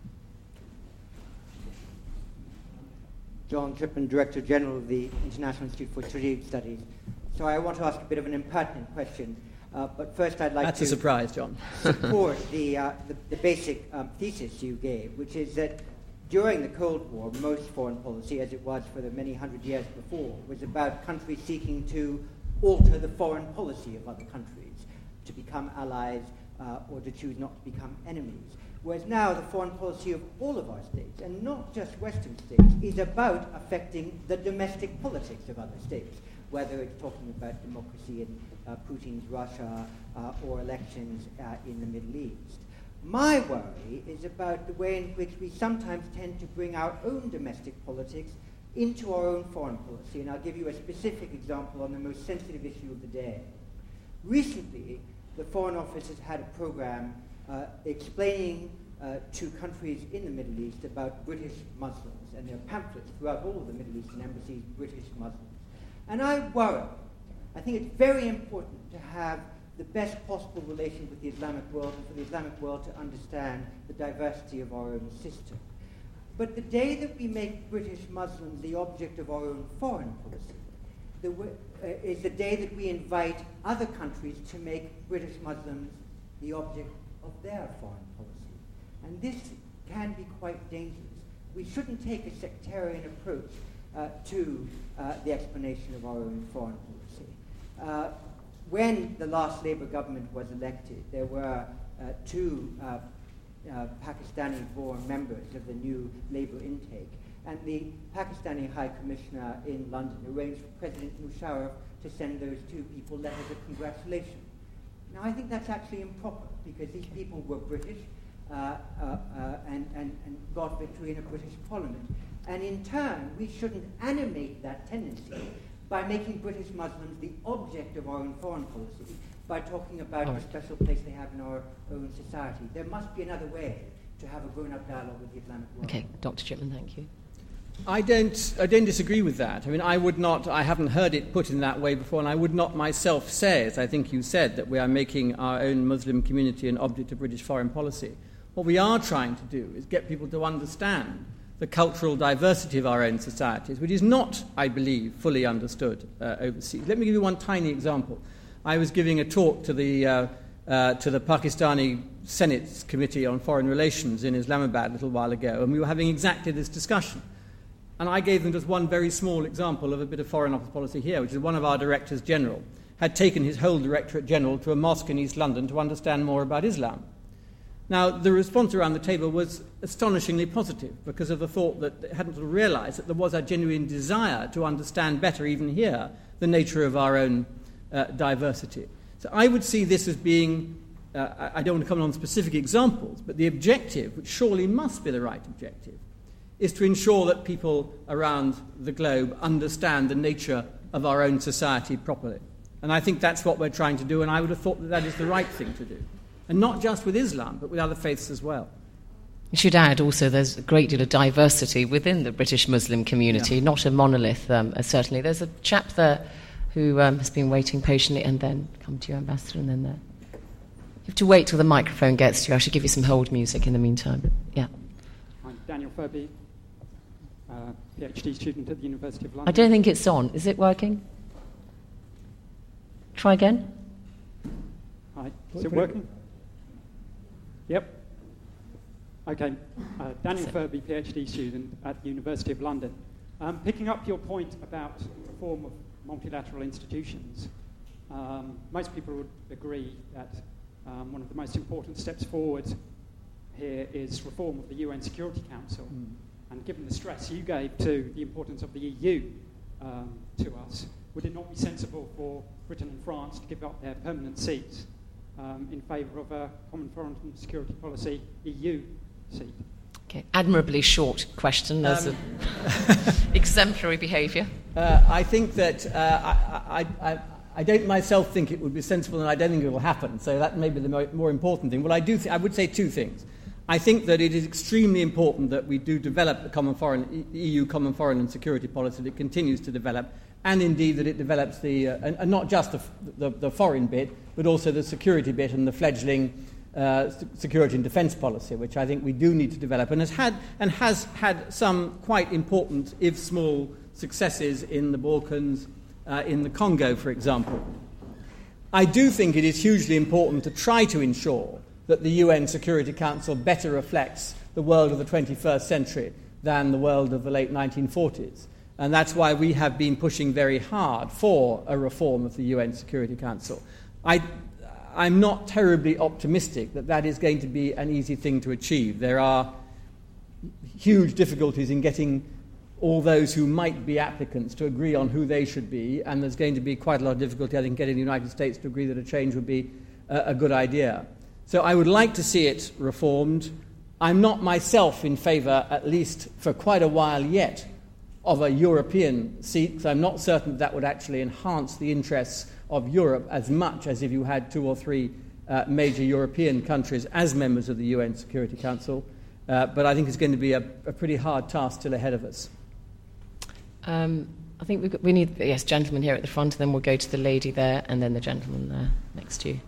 [SPEAKER 5] John Trippin, Director General of the International Institute for Strategic Studies. So I want to ask a bit of an impertinent question, but first I'd like
[SPEAKER 2] That's
[SPEAKER 5] to...
[SPEAKER 2] a surprise, John.
[SPEAKER 5] support the basic thesis you gave, which is that during the Cold War, most foreign policy, as it was for the many hundred years before, was about countries seeking to alter the foreign policy of other countries, to become allies or to choose not to become enemies. Whereas now the foreign policy of all of our states, and not just Western states, is about affecting the domestic politics of other states, whether it's talking about democracy in Putin's Russia or elections in the Middle East. My worry is about the way in which we sometimes tend to bring our own domestic politics into our own foreign policy, and I'll give you a specific example on the most sensitive issue of the day. Recently, the Foreign Office has had a program explaining to countries in the Middle East about British Muslims, and there are pamphlets throughout all of the Middle Eastern embassies, British Muslims. And I worry. I think it's very important to have the best possible relations with the Islamic world and for the Islamic world to understand the diversity of our own system. But the day that we make British Muslims the object of our own foreign policy is the day that we invite other countries to make British Muslims the object of their foreign policy. And this can be quite dangerous. We shouldn't take a sectarian approach to the explanation of our own foreign policy. When the last Labour government was elected, there were two Pakistani-born members of the new Labour intake, and the Pakistani High Commissioner in London arranged for President Musharraf to send those two people letters of congratulation. Now, I think that's actually improper, because these people were British and got victory in a British Parliament. And in turn, we shouldn't animate that tendency by making British Muslims the object of our own foreign policy, by talking about the special place they have in our own society. There must be another way to have a grown-up dialogue with the Islamic world.
[SPEAKER 3] Okay, Dr. Chipman, thank you.
[SPEAKER 2] I don't disagree with that. I mean, I haven't heard it put in that way before, and I would not myself say, as I think you said, that we are making our own Muslim community an object of British foreign policy. What we are trying to do is get people to understand the cultural diversity of our own societies, which is not, I believe, fully understood overseas. Let me give you one tiny example. I was giving a talk to the Pakistani Senate's Committee on Foreign Relations in Islamabad a little while ago, and we were having exactly this discussion. And I gave them just one very small example of a bit of Foreign Office policy here, which is one of our Directors General had taken his whole Directorate General to a mosque in East London to understand more about Islam. Now, the response around the table was astonishingly positive because of the thought that they hadn't realised that there was a genuine desire to understand better, even here, the nature of our own diversity. So I would see this as being, I don't want to comment on specific examples, but the objective, which surely must be the right objective, is to ensure that people around the globe understand the nature of our own society properly. And I think that's what we're trying to do, and I would have thought that that is the right thing to do. And not just with Islam, but with other faiths as well.
[SPEAKER 3] You should add also there's a great deal of diversity within the British Muslim community, not a monolith, certainly. There's a chap there who has been waiting patiently, and then come to you, Ambassador, and then there. You have to wait till the microphone gets to you. I should give you some hold music in the meantime. But, yeah.
[SPEAKER 6] I'm Daniel Furby, PhD student at the University of London.
[SPEAKER 3] I don't think it's on. Is it working? Try again.
[SPEAKER 6] Hi. Is it working? Yep. Okay. Daniel Furby, PhD student at the University of London. Picking up your point about reform of multilateral institutions, most people would agree that one of the most important steps forward here is reform of the UN Security Council. And given the stress you gave to the importance of the EU to us, would it not be sensible for Britain and France to give up their permanent seats in favour of a common foreign and security policy EU seat?
[SPEAKER 3] Okay, admirably short question. There's exemplary behaviour.
[SPEAKER 2] I think that I don't myself think it would be sensible, and I don't think it will happen. So that may be the more important thing. Well, I would say two things. I think that it is extremely important that we do develop the EU common foreign and security policy, that it continues to develop, and indeed that it develops and not just the foreign bit, but also the security bit and the fledgling security and defence policy, which I think we do need to develop, and has had some quite important, if small, successes in the Balkans, in the Congo, for example. I do think it is hugely important to try to ensure that the UN Security Council better reflects the world of the 21st century than the world of the late 1940s. And that's why we have been pushing very hard for a reform of the UN Security Council. I'm not terribly optimistic that that is going to be an easy thing to achieve. There are huge difficulties in getting all those who might be applicants to agree on who they should be, and there's going to be quite a lot of difficulty, I think, getting the United States to agree that a change would be a good idea. So I would like to see it reformed. I'm not myself in favour, at least for quite a while yet, of a European seat, because I'm not certain that would actually enhance the interests of Europe as much as if you had 2 or 3 major European countries as members of the UN Security Council. But I think it's going to be a pretty hard task still ahead of us.
[SPEAKER 3] I think we need, yes, gentleman here at the front, and then we'll go to the lady there, and then the gentleman there next to you.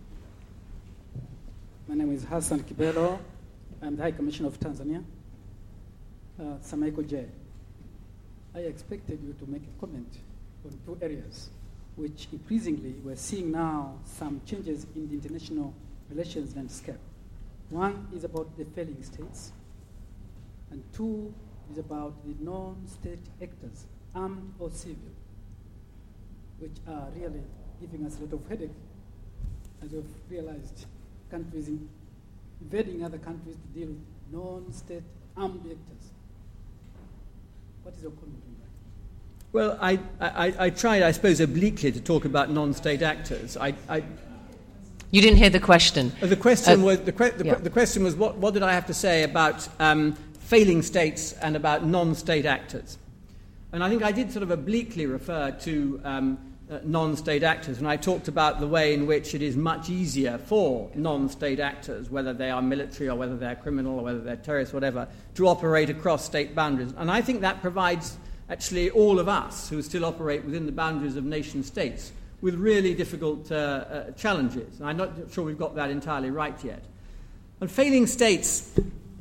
[SPEAKER 7] My name is Hassan Kibelo. I'm the High Commissioner of Tanzania. Samaiko J. I expected you to make a comment on 2 areas, which increasingly we're seeing now some changes in the international relations landscape. One is about the failing states, and 2 is about the non-state actors, armed or civil, which are really giving us a lot of headache, as we've realized, countries invading other countries to deal with non-state armed actors. What is your comment on that?
[SPEAKER 2] Well, I tried, I suppose, obliquely to talk about non-state actors.
[SPEAKER 3] You didn't hear the question.
[SPEAKER 2] The question was what did I have to say about failing states and about non-state actors? And I think I did sort of obliquely refer to non-state actors, and I talked about the way in which it is much easier for non-state actors, whether they are military or whether they're criminal or whether they're terrorists, whatever, to operate across state boundaries. And I think that provides actually all of us who still operate within the boundaries of nation states with really difficult challenges. And I'm not sure we've got that entirely right yet. And failing states,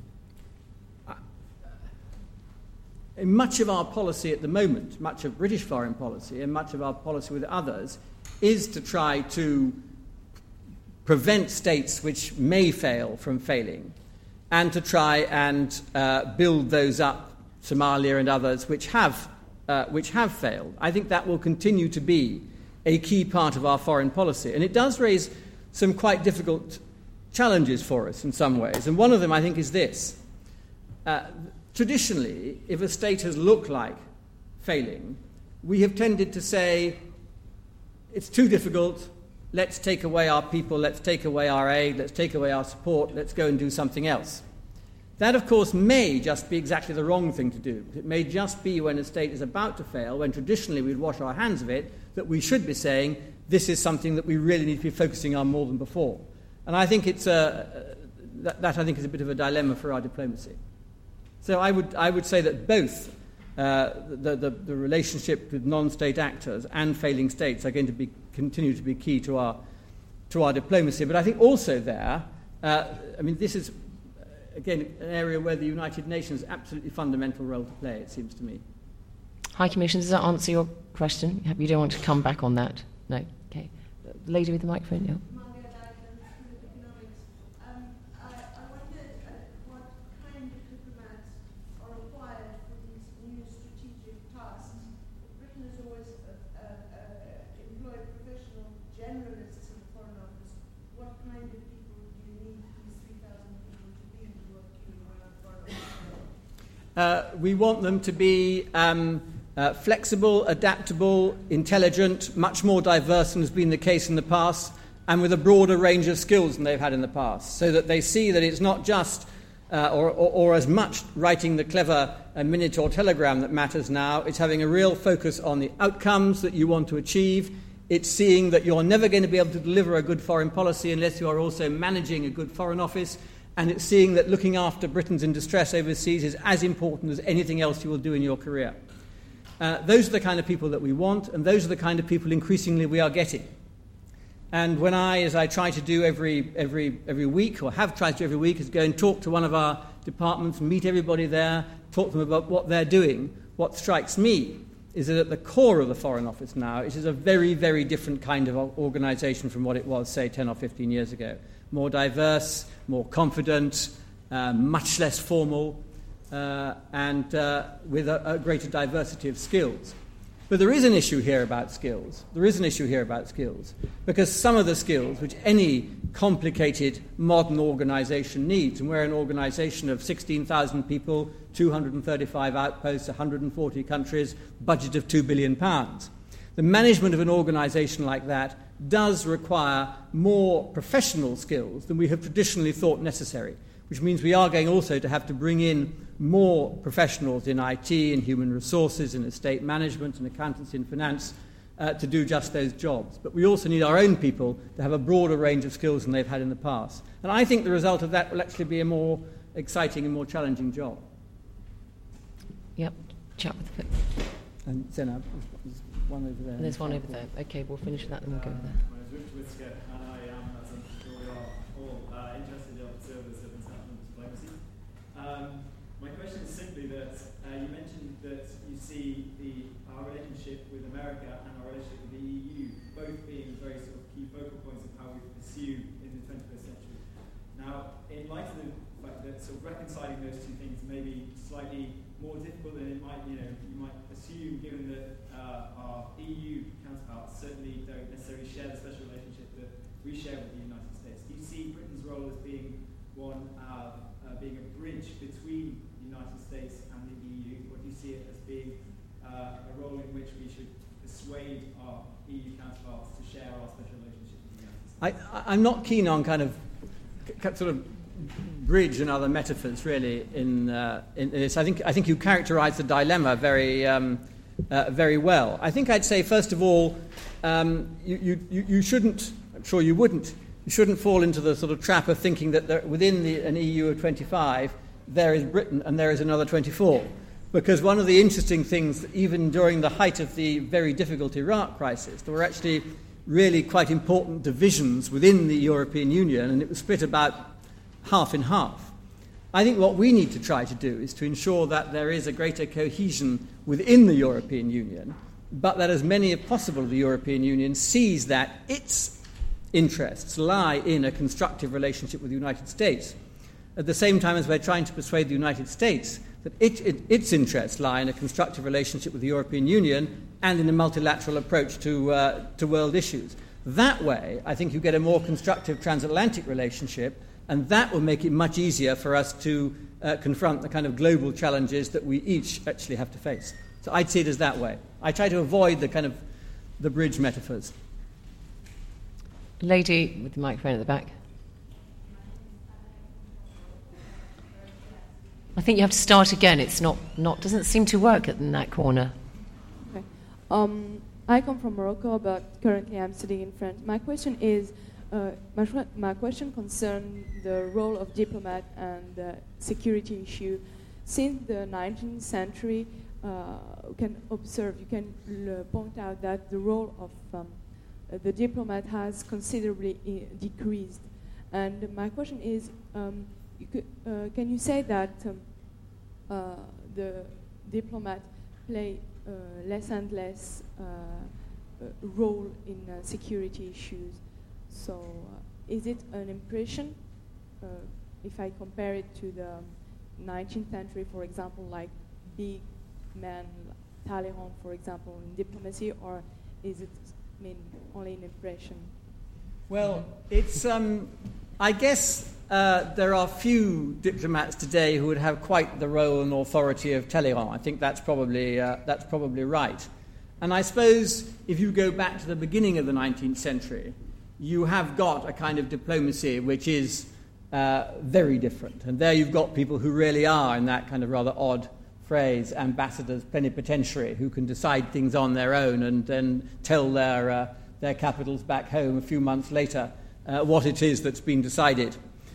[SPEAKER 2] in much of our policy at the moment, much of British foreign policy and much of our policy with others, is to try to prevent states which may fail from failing, and to try and build those up, Somalia and others, which have failed. I think that will continue to be a key part of our foreign policy. And it does raise some quite difficult challenges for us in some ways. And one of them, I think, is this. Traditionally, if a state has looked like failing, we have tended to say, it's too difficult, let's take away our people, let's take away our aid, let's take away our support, let's go and do something else. That, of course, may just be exactly the wrong thing to do. It may just be when a state is about to fail, when traditionally we'd wash our hands of it, that we should be saying, this is something that we really need to be focusing on more than before. And I think it's that I think is a bit of a dilemma for our diplomacy. So I would say that both the relationship with non-state actors and failing states are going to continue to be key to our diplomacy. But I think also there, this is again an area where the United Nations has absolutely fundamental role to play. It seems to me.
[SPEAKER 3] High Commissioner, does that answer your question? You don't want to come back on that? No. Okay. The lady with the microphone. Yeah.
[SPEAKER 2] We want them to be flexible, adaptable, intelligent, much more diverse than has been the case in the past, and with a broader range of skills than they've had in the past, so that they see that it's not just or as much writing the clever minute or telegram that matters now. It's having a real focus on the outcomes that you want to achieve. It's seeing that you're never going to be able to deliver a good foreign policy unless you are also managing a good foreign office. And it's seeing that looking after Britons in distress overseas is as important as anything else you will do in your career. Those are the kind of people that we want, and those are the kind of people increasingly we are getting. And when as I try to do every week, or have tried to do every week, is go and talk to one of our departments, meet everybody there, talk to them about what they're doing, what strikes me is that at the core of the Foreign Office now, it is a very, very different kind of organisation from what it was, say, 10 or 15 years ago. More diverse, more confident, much less formal, and with a greater diversity of skills. But there is an issue here about skills. Because some of the skills which any complicated modern organisation needs, and we're an organisation of 16,000 people, 235 outposts, 140 countries, budget of £2 billion. The management of an organisation like that does require more professional skills than we have traditionally thought necessary, which means we are going also to have to bring in more professionals in IT, in human resources, in estate management, in accountancy and finance to do just those jobs. But we also need our own people to have a broader range of skills than they've had in the past. And I think the result of that will actually be a more exciting and more challenging job.
[SPEAKER 3] Yep, chat with the...
[SPEAKER 2] And Zena, there's one over there.
[SPEAKER 3] There's one over there. Okay, we'll finish with that and we'll go over there.
[SPEAKER 8] My name is Rich Whisker, and I am, as I'm sure we are all, interested in observers of international diplomacy. My question is simply that you mentioned that you see our relationship with America and our relationship with the EU both being very sort of key focal points of how we pursue in the 21st century. Now, in light of the fact that sort of reconciling those two things may be slightly more difficult than it might, you might assume, given that our EU counterparts certainly don't necessarily share the special relationship that we share with the United States. Do you see Britain's role as being one being a bridge between the United States and the EU, or do you see it as being a role in which we should persuade our EU counterparts to share our special relationship with the United States?
[SPEAKER 2] I'm not keen on kind of sort of bridge and other metaphors, really, in this. I think you characterise the dilemma very well. I think I'd say, first of all, you shouldn't, I'm sure you wouldn't, you shouldn't fall into the sort of trap of thinking that within an EU of 25, there is Britain and there is another 24. Because one of the interesting things, even during the height of the very difficult Iraq crisis, there were actually really quite important divisions within the European Union, and it was split about half in half. I think what we need to try to do is to ensure that there is a greater cohesion within the European Union, but that as many as possible of the European Union sees that its interests lie in a constructive relationship with the United States, at the same time as we're trying to persuade the United States that its interests lie in a constructive relationship with the European Union and in a multilateral approach to world issues. That way, I think you get a more constructive transatlantic relationship, and that will make it much easier for us to confront the kind of global challenges that we each actually have to face. So I'd see it as that way. I try to avoid the kind of the bridge metaphors.
[SPEAKER 3] Lady with the microphone at the back. I think you have to start again. It's not doesn't seem to work in that corner.
[SPEAKER 9] Okay. I come from Morocco, but currently I'm studying in France. My question is, my question concerns the role of diplomat and the security issue. Since the 19th century, you can point out that the role of the diplomat has considerably decreased. And my question is, can you say that the diplomat play less and less role in security issues? So is it an impression, if I compare it to the 19th century, for example, like big men, Talleyrand, for example, in diplomacy, or is it only an impression?
[SPEAKER 2] Well, it's I guess there are few diplomats today who would have quite the role and authority of Talleyrand. I think that's probably right. And I suppose if you go back to the beginning of the 19th century, you have got a kind of diplomacy which is very different. And there you've got people who really are, in that kind of rather odd phrase, ambassadors plenipotentiary, who can decide things on their own and then tell their capitals back home a few months later what it is that's been decided.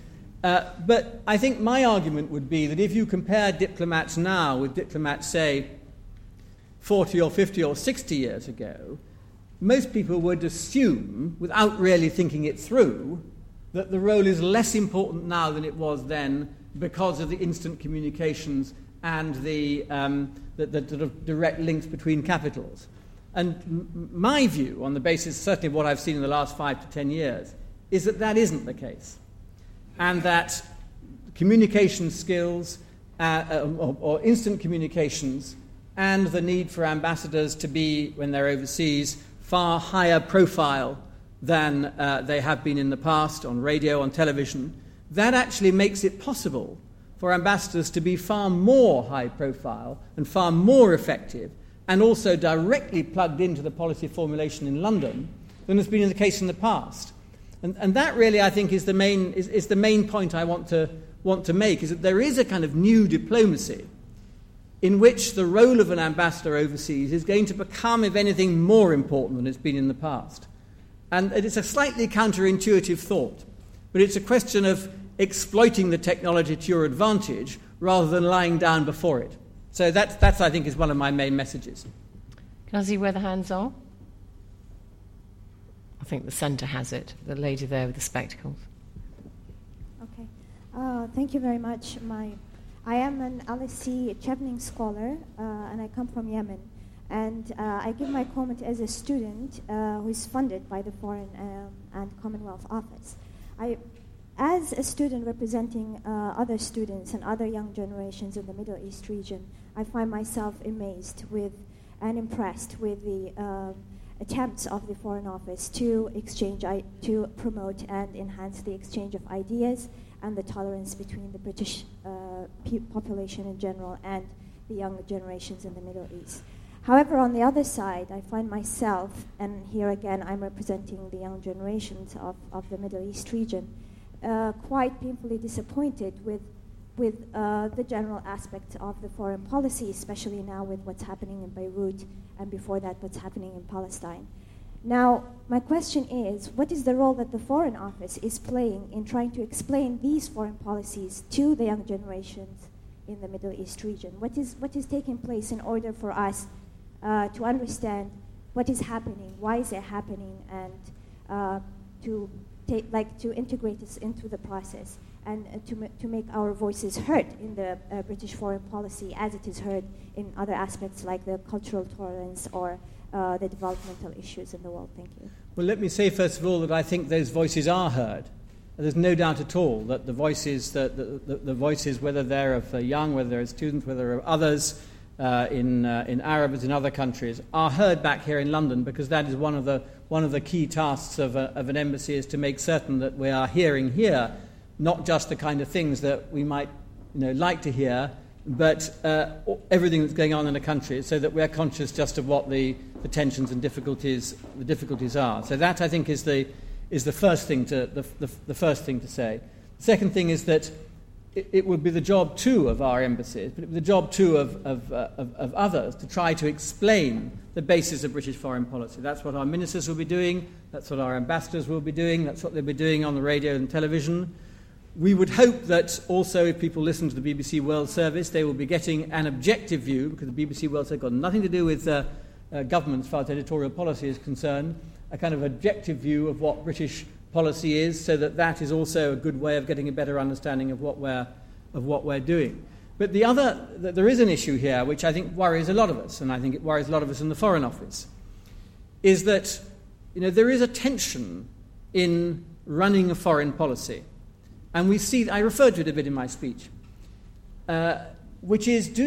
[SPEAKER 2] But I think my argument would be that if you compare diplomats now with diplomats, say, 40 or 50 or 60 years ago, most people would assume, without really thinking it through, that the role is less important now than it was then because of the instant communications and the sort of direct links between capitals. And my view, on the basis certainly of what I've seen in the last 5 to 10 years, is that that isn't the case. And that communication skills or instant communications and the need for ambassadors to be, when they're overseas, far higher profile than they have been in the past on radio, on television, that actually makes it possible for ambassadors to be far more high profile and far more effective and also directly plugged into the policy formulation in London than has been the case in the past. And that really, I think, is the main point I want to make, is that there is a kind of new diplomacy in which the role of an ambassador overseas is going to become, if anything, more important than it's been in the past. And it's a slightly counterintuitive thought, but it's a question of exploiting the technology to your advantage rather than lying down before it. So that's I think, is one of my main messages.
[SPEAKER 3] Can I see where the hands are? I think the centre has it, the lady there with the spectacles.
[SPEAKER 10] Okay. Thank you very much. I am an LSE Chevening scholar, and I come from Yemen. And I give my comment as a student who is funded by the Foreign and Commonwealth Office. As a student representing other students and other young generations in the Middle East region, I find myself amazed with and impressed with the attempts of the Foreign Office to promote and enhance the exchange of ideas and the tolerance between the British population in general and the younger generations in the Middle East. However, on the other side, I find myself, and here again I'm representing the young generations of the Middle East region, quite painfully disappointed with the general aspects of the foreign policy, especially now with what's happening in Beirut, and before that what's happening in Palestine. Now, my question is, what is the role that the Foreign Office is playing in trying to explain these foreign policies to the young generations in the Middle East region? What is taking place in order for us to understand what is happening, why is it happening, and to integrate us into the process and to make our voices heard in the British foreign policy as it is heard in other aspects like the cultural tolerance or the developmental issues in the world. Thank you.
[SPEAKER 2] Well, let me say first of all that I think those voices are heard. There's no doubt at all that the voices, the voices, whether they're of the young, whether they're students, whether they're others, in Arab as in other countries, are heard back here in London, because that is one of the key tasks of an embassy, is to make certain that we are hearing here not just the kind of things that we might like to hear, but everything that's going on in the country, so that we're conscious just of what the tensions and difficulties are. So that, I think, is the first thing to say. The second thing is that it would be the job too of our embassies, but it would be the job too of others to try to explain the basis of British foreign policy. That's what our ministers will be doing. That's what our ambassadors will be doing. That's what they'll be doing on the radio and television. We would hope that also, if people listen to the BBC World Service, they will be getting an objective view, because the BBC World Service has got nothing to do with government as far as editorial policy is concerned, a kind of objective view of what British policy is, so that is also a good way of getting a better understanding of what we're doing. But there is an issue here which I think worries a lot of us, and I think it worries a lot of us in the Foreign Office, is that there is a tension in running a foreign policy. And we see, I referred to it a bit in my speech, which is, do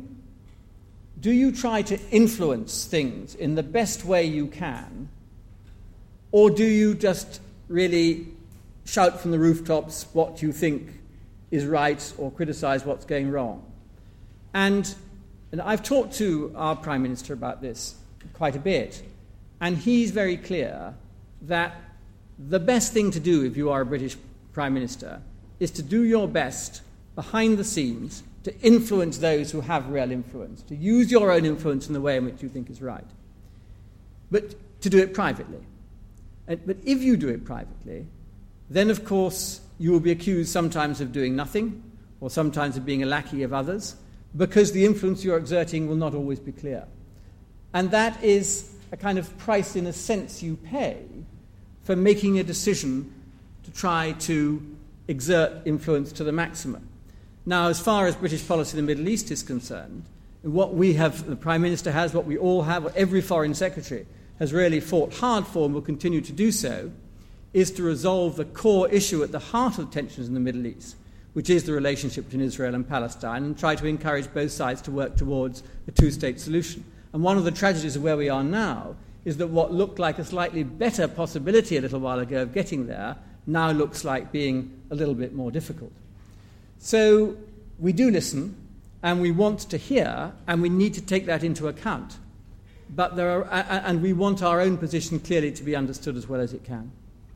[SPEAKER 2] you try to influence things in the best way you can, or do you just really shout from the rooftops what you think is right or criticise what's going wrong? And I've talked to our Prime Minister about this quite a bit, and he's very clear that the best thing to do if you are a British Prime Minister is to do your best behind the scenes to influence those who have real influence, to use your own influence in the way in which you think is right, but to do it privately. But if you do it privately, then of course you will be accused sometimes of doing nothing, or sometimes of being a lackey of others, because the influence you're exerting will not always be clear. And that is a kind of price, in a sense, you pay for making a decision to try to exert influence to the maximum. Now, as far as British policy in the Middle East is concerned, what we have, the Prime Minister has, what we all have, what every Foreign Secretary has really fought hard for and will continue to do so, is to resolve the core issue at the heart of the tensions in the Middle East, which is the relationship between Israel and Palestine, and try to encourage both sides to work towards a two-state solution. And one of the tragedies of where we are now is that what looked like a slightly better possibility a little while ago of getting there now looks like being a little bit more difficult. So we do listen, and we want to hear, and we need to take that into account. But and we want our own position clearly to be understood as well as it can.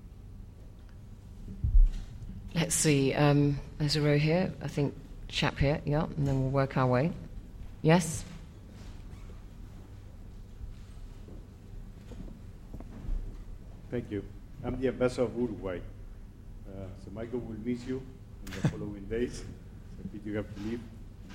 [SPEAKER 3] Let's see. There's a row here. I think chap here. Yeah, and then we'll work our way. Yes.
[SPEAKER 11] Thank you. I'm the ambassador of Uruguay. So Michael will miss you in the following days. So you have to leave.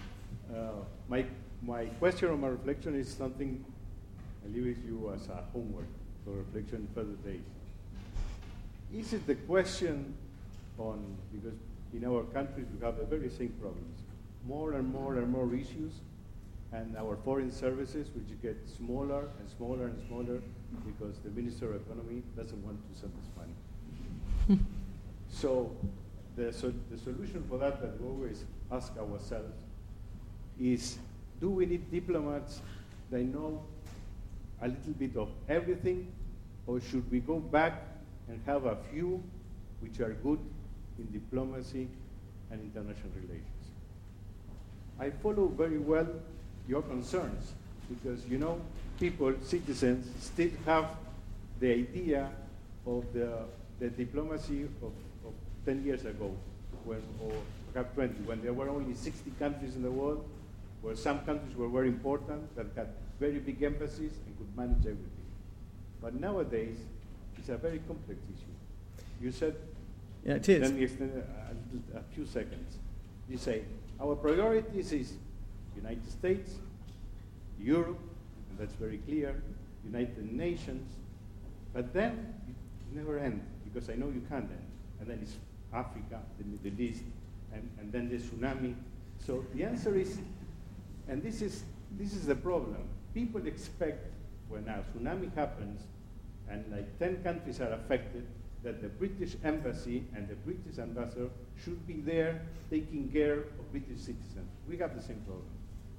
[SPEAKER 11] My question or my reflection is something I leave with you as a homework for reflection in further days. Is it the question because in our countries we have the very same problems, more and more issues, and our foreign services, which get smaller and smaller and smaller because the Minister of Economy doesn't want to send us money. So the solution for that we always ask ourselves is, do we need diplomats that know a little bit of everything, or should we go back and have a few which are good in diplomacy and international relations? I follow very well your concerns, because people, citizens, still have the idea of the diplomacy of 10 years ago, or perhaps 20, when there were only 60 countries in the world, where some countries were very important, that had very big embassies and could manage everything. But nowadays, it's a very complex issue. You said,
[SPEAKER 2] yeah, it is.
[SPEAKER 11] Let me extend a few seconds. You say, our priorities is United States, Europe, and that's very clear, United Nations, but then it never ends, because I know you can't end. And then it's Africa, the Middle East, and then the tsunami. So the answer is, and this is the problem. People expect when a tsunami happens and like 10 countries are affected, that the British embassy and the British ambassador should be there taking care of British citizens. We have the same problem.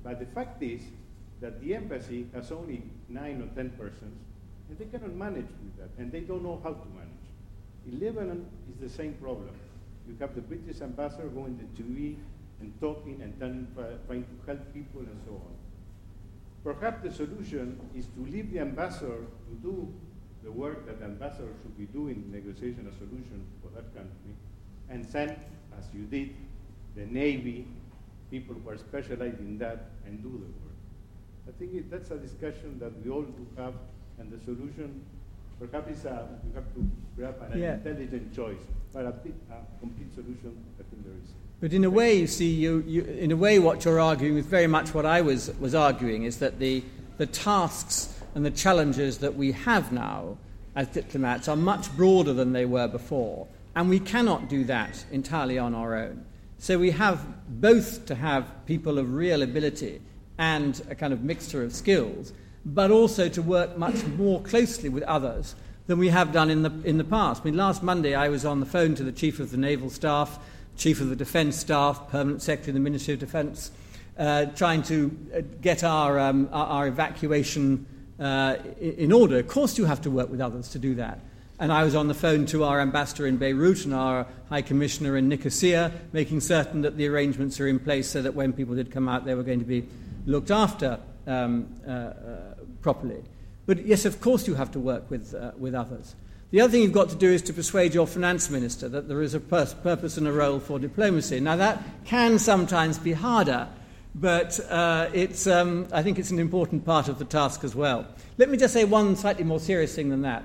[SPEAKER 11] But the fact is that the embassy has only 9 or 10 persons, and they cannot manage with that, and they don't know how to manage. In Lebanon, it's the same problem. You have the British ambassador going to TV and talking and trying to help people and so on. Perhaps the solution is to leave the ambassador to do the work that the ambassador should be doing in negotiation a solution for that country, and send, as you did, the Navy, people who are specialized in that, and do the work. I think that's a discussion that we all do have, and the solution perhaps is we have to grab an intelligent choice, but a complete solution I think there is.
[SPEAKER 2] But in a way, you see, in a way what you're arguing is very much what I was arguing, is that the tasks and the challenges that we have now as diplomats are much broader than they were before, and we cannot do that entirely on our own. So we have both to have people of real ability and a kind of mixture of skills, but also to work much more closely with others than we have done in the past. I mean, last Monday I was on the phone to the Chief of the Naval Staff, Chief of the Defence Staff, Permanent Secretary of the Ministry of Defence, trying to get our evacuation in order. Of course you have to work with others to do that. And I was on the phone to our ambassador in Beirut and our High Commissioner in Nicosia, making certain that the arrangements are in place so that when people did come out, they were going to be looked after properly. But yes, of course you have to work with others. The other thing you've got to do is to persuade your finance minister that there is a purpose and a role for diplomacy. Now that can sometimes be harder, but I think it's an important part of the task as well. Let me just say one slightly more serious thing than that.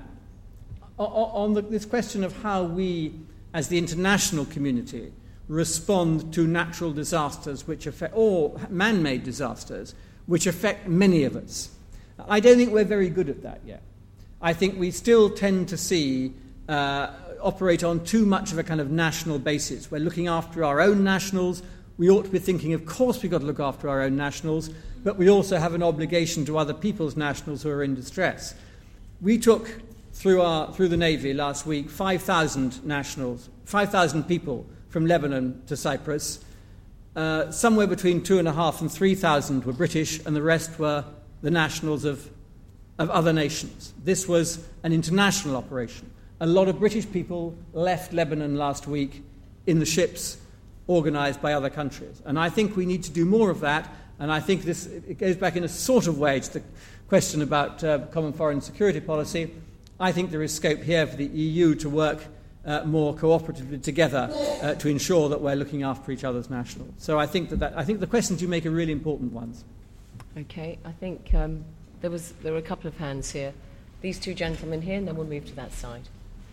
[SPEAKER 2] On this question of how we, as the international community, respond to natural disasters which affect, or man-made disasters, which affect many of us. I don't think we're very good at that yet. I think we still tend to operate on too much of a kind of national basis. We're looking after our own nationals. We ought to be thinking, of course, we've got to look after our own nationals, but we also have an obligation to other people's nationals who are in distress. We took, through the Navy last week, 5,000 nationals, 5,000 people from Lebanon to Cyprus. Somewhere between 2,500 and 3,000 were British, and the rest were the nationals of other nations. This was an international operation. A lot of British people left Lebanon last week in the ships organised by other countries. And I think we need to do more of that, and I think it goes back in a sort of way to the question about common foreign security policy. I think there is scope here for the EU to work more cooperatively together to ensure that we're looking after each other's nationals. So I think I think the questions you make are really important ones.
[SPEAKER 3] Okay, I think there were a couple of hands here. These two gentlemen here, and then we'll move to that side.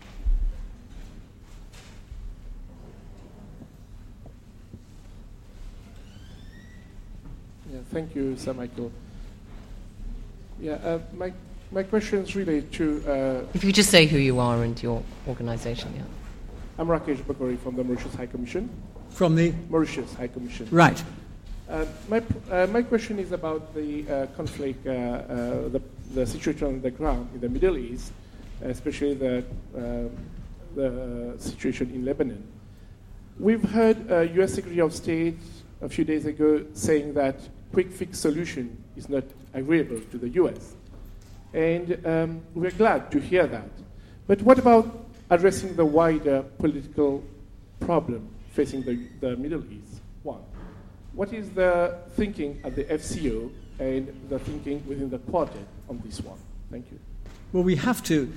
[SPEAKER 12] Yeah, thank you, Sir Michael. Yeah, my question is related to...
[SPEAKER 3] if you just say who you are and your organisation, yeah.
[SPEAKER 12] I'm Rakesh Bakori from the Mauritius High Commission.
[SPEAKER 2] From the?
[SPEAKER 12] Mauritius High Commission.
[SPEAKER 2] Right.
[SPEAKER 12] My question is about the conflict, the situation on the ground in the Middle East, especially the situation in Lebanon. We've heard U.S. Secretary of State a few days ago saying that quick fix solution is not agreeable to the U.S. And we're glad to hear that. But what about addressing the wider political problem facing the Middle East? One, what is the thinking at the FCO and the thinking within the Quartet on this one? Thank you.
[SPEAKER 2] Well, we have to.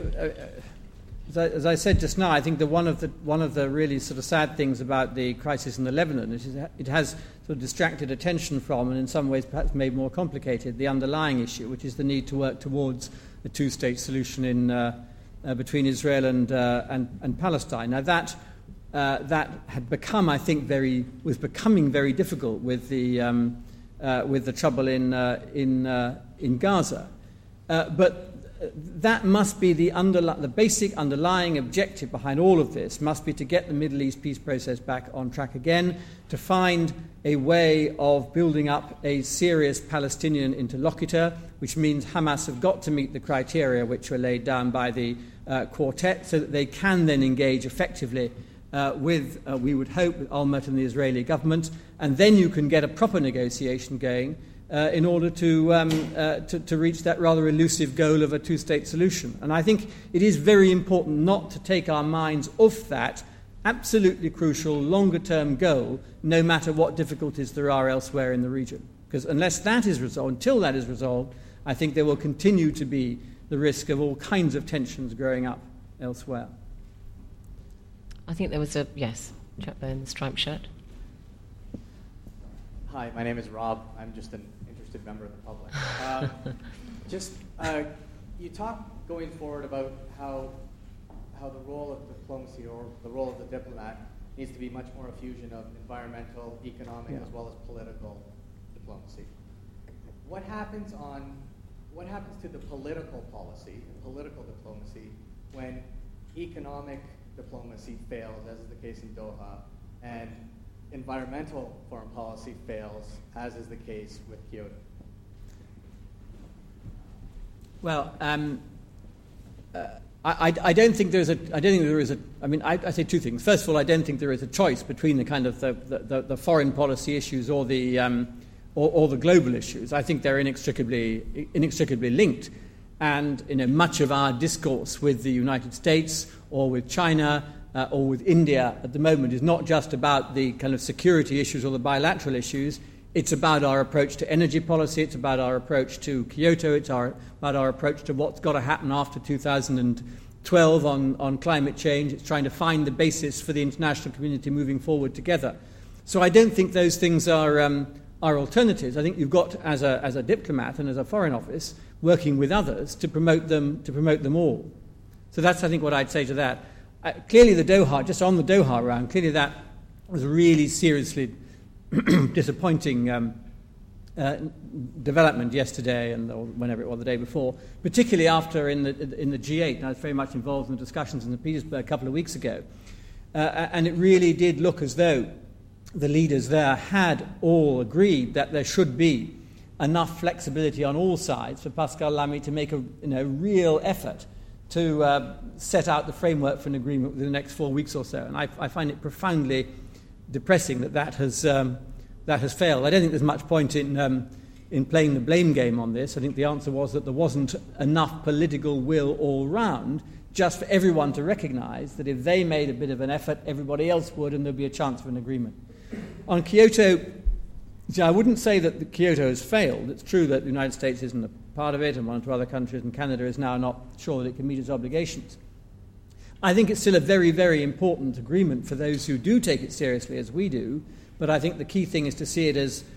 [SPEAKER 2] As I said just now, I think that one of the really sort of sad things about the crisis in the Lebanon is it has sort of distracted attention from, and in some ways perhaps made more complicated, the underlying issue, which is the need to work towards a two-state solution between Israel and Palestine. Now that had become, I think, was becoming very difficult with the trouble in Gaza, but that must be the basic underlying objective behind all of this, must be to get the Middle East peace process back on track again, to find a way of building up a serious Palestinian interlocutor, which means Hamas have got to meet the criteria which were laid down by the Quartet so that they can then engage effectively we would hope, with Olmert and the Israeli government, and then you can get a proper negotiation going in order to reach that rather elusive goal of a two-state solution. And I think it is very important not to take our minds off that absolutely crucial longer-term goal, no matter what difficulties there are elsewhere in the region. Because until that is resolved, I think there will continue to be the risk of all kinds of tensions growing up elsewhere.
[SPEAKER 3] I think there was a chap there in the striped shirt.
[SPEAKER 13] Hi, my name is Rob. I'm just an interested member of the public. You talk going forward about how the role of diplomacy or the role of the diplomat needs to be much more a fusion of environmental, economic, as well as political diplomacy. What happens to the political policy, political diplomacy, when economic diplomacy fails, as is the case in Doha, and environmental foreign policy fails, as is the case with Kyoto?
[SPEAKER 2] Well, I don't think there is a. I mean, I say two things. First of all, I don't think there is a choice between the kind of the foreign policy issues or the global issues. I think they're inextricably linked, and much of our discourse with the United States or with China or with India at the moment is not just about the kind of security issues or the bilateral issues. It's about our approach to energy policy. It's about our approach to Kyoto. It's about our approach to what's got to happen after 2012 on climate change. It's trying to find the basis for the international community moving forward together. So I don't think those things are alternatives. I think you've got, as a diplomat and as a foreign office, working with others to promote them all. So that's, I think, what I'd say to that. Clearly, just on the Doha round, clearly that was a really seriously disappointing development yesterday or whenever it was the day before, particularly after in the G8. And I was very much involved in the discussions in Petersburg a couple of weeks ago. And it really did look as though the leaders there had all agreed that there should be enough flexibility on all sides for Pascal Lamy to make a real effort to set out the framework for an agreement within the next 4 weeks or so. And I find it profoundly depressing that has failed. I don't think there's much point in playing the blame game on this. I think the answer was that there wasn't enough political will all round just for everyone to recognise that if they made a bit of an effort, everybody else would, and there'd be a chance for an agreement. On Kyoto, I wouldn't say that Kyoto has failed. It's true that the United States isn't a part of it, and one or two other countries, and Canada is now not sure that it can meet its obligations. I think it's still a very, very important agreement for those who do take it seriously, as we do. But I think the key thing is to see it as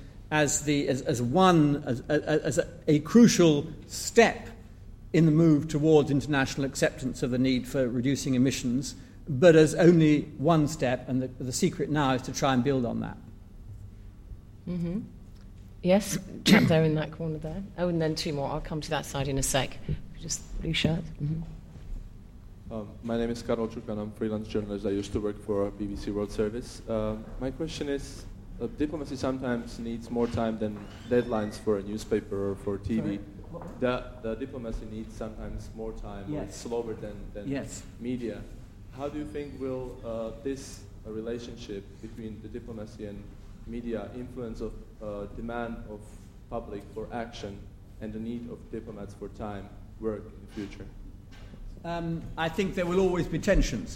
[SPEAKER 2] a crucial step in the move towards international acceptance of the need for reducing emissions, but as only one step. And the secret now is to try and build on that.
[SPEAKER 3] Mm-hmm. Yes, chap there in that corner there. Oh, and then two more. I'll come to that side in a sec. Just blue shirt. Mm-hmm.
[SPEAKER 14] My name is Karol Čurkan. I'm a freelance journalist. I used to work for BBC World Service. My question is, diplomacy sometimes needs more time than deadlines for a newspaper or for TV. The diplomacy needs sometimes more time, or it's slower than media. How do you think will this relationship between the diplomacy and media influence of demand of public for action and the need of diplomats for time work in the future?
[SPEAKER 2] I think there will always be tensions.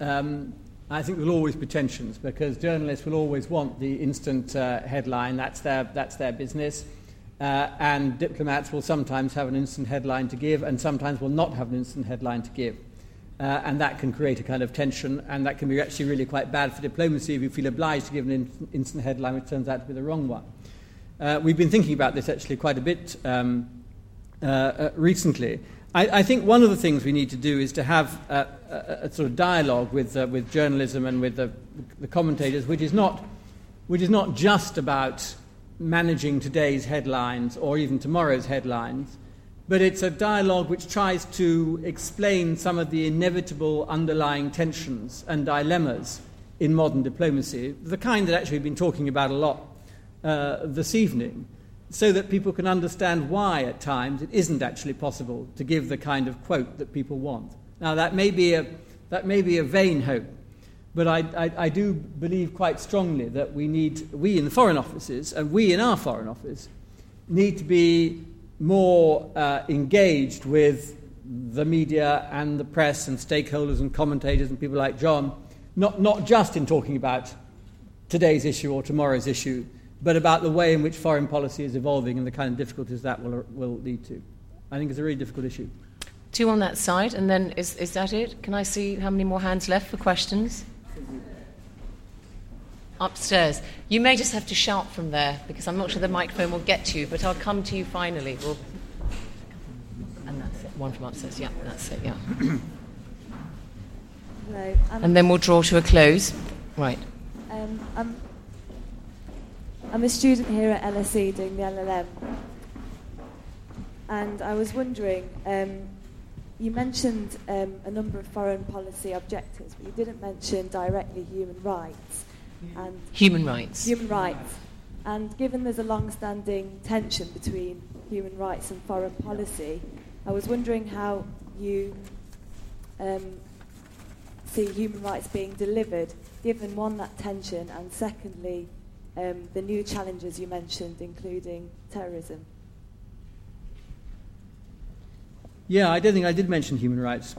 [SPEAKER 2] Because journalists will always want the instant headline. That's their business. And diplomats will sometimes have an instant headline to give and sometimes will not have an instant headline to give. And that can create a kind of tension, and that can be actually really quite bad for diplomacy if you feel obliged to give an instant headline which turns out to be the wrong one. We've been thinking about this actually quite a bit recently. I think one of the things we need to do is to have a sort of dialogue with journalism and with the commentators, which is not just about managing today's headlines or even tomorrow's headlines, but it's a dialogue which tries to explain some of the inevitable underlying tensions and dilemmas in modern diplomacy, the kind that actually we've been talking about a lot this evening, so that people can understand why at times it isn't actually possible to give the kind of quote that people want. Now that may be a vain hope, But I do believe quite strongly that we in the foreign offices, and we in our foreign office, need to be more engaged with the media and the press and stakeholders and commentators and people like John, not just in talking about today's issue or tomorrow's issue, but about the way in which foreign policy is evolving and the kind of difficulties that will lead to. I think it's a really difficult issue.
[SPEAKER 3] 2 on that side, and then is that it? Can I see how many more hands left for questions? Upstairs. You may just have to shout from there, because I'm not sure the microphone will get to you, but I'll come to you finally. And that's it. One from upstairs. Yeah, that's it, yeah.
[SPEAKER 15] Hello.
[SPEAKER 3] And then we'll draw to a close. Right.
[SPEAKER 15] I'm a student here at LSE doing the LLM. And I was wondering, you mentioned a number of foreign policy objectives, but you didn't mention directly human rights. And
[SPEAKER 3] human rights.
[SPEAKER 15] Human rights. And given there's a long-standing tension between human rights and foreign policy, I was wondering how you see human rights being delivered, given, one, that tension, and secondly, the new challenges you mentioned, including terrorism.
[SPEAKER 2] Yeah, I don't think I did mention human rights.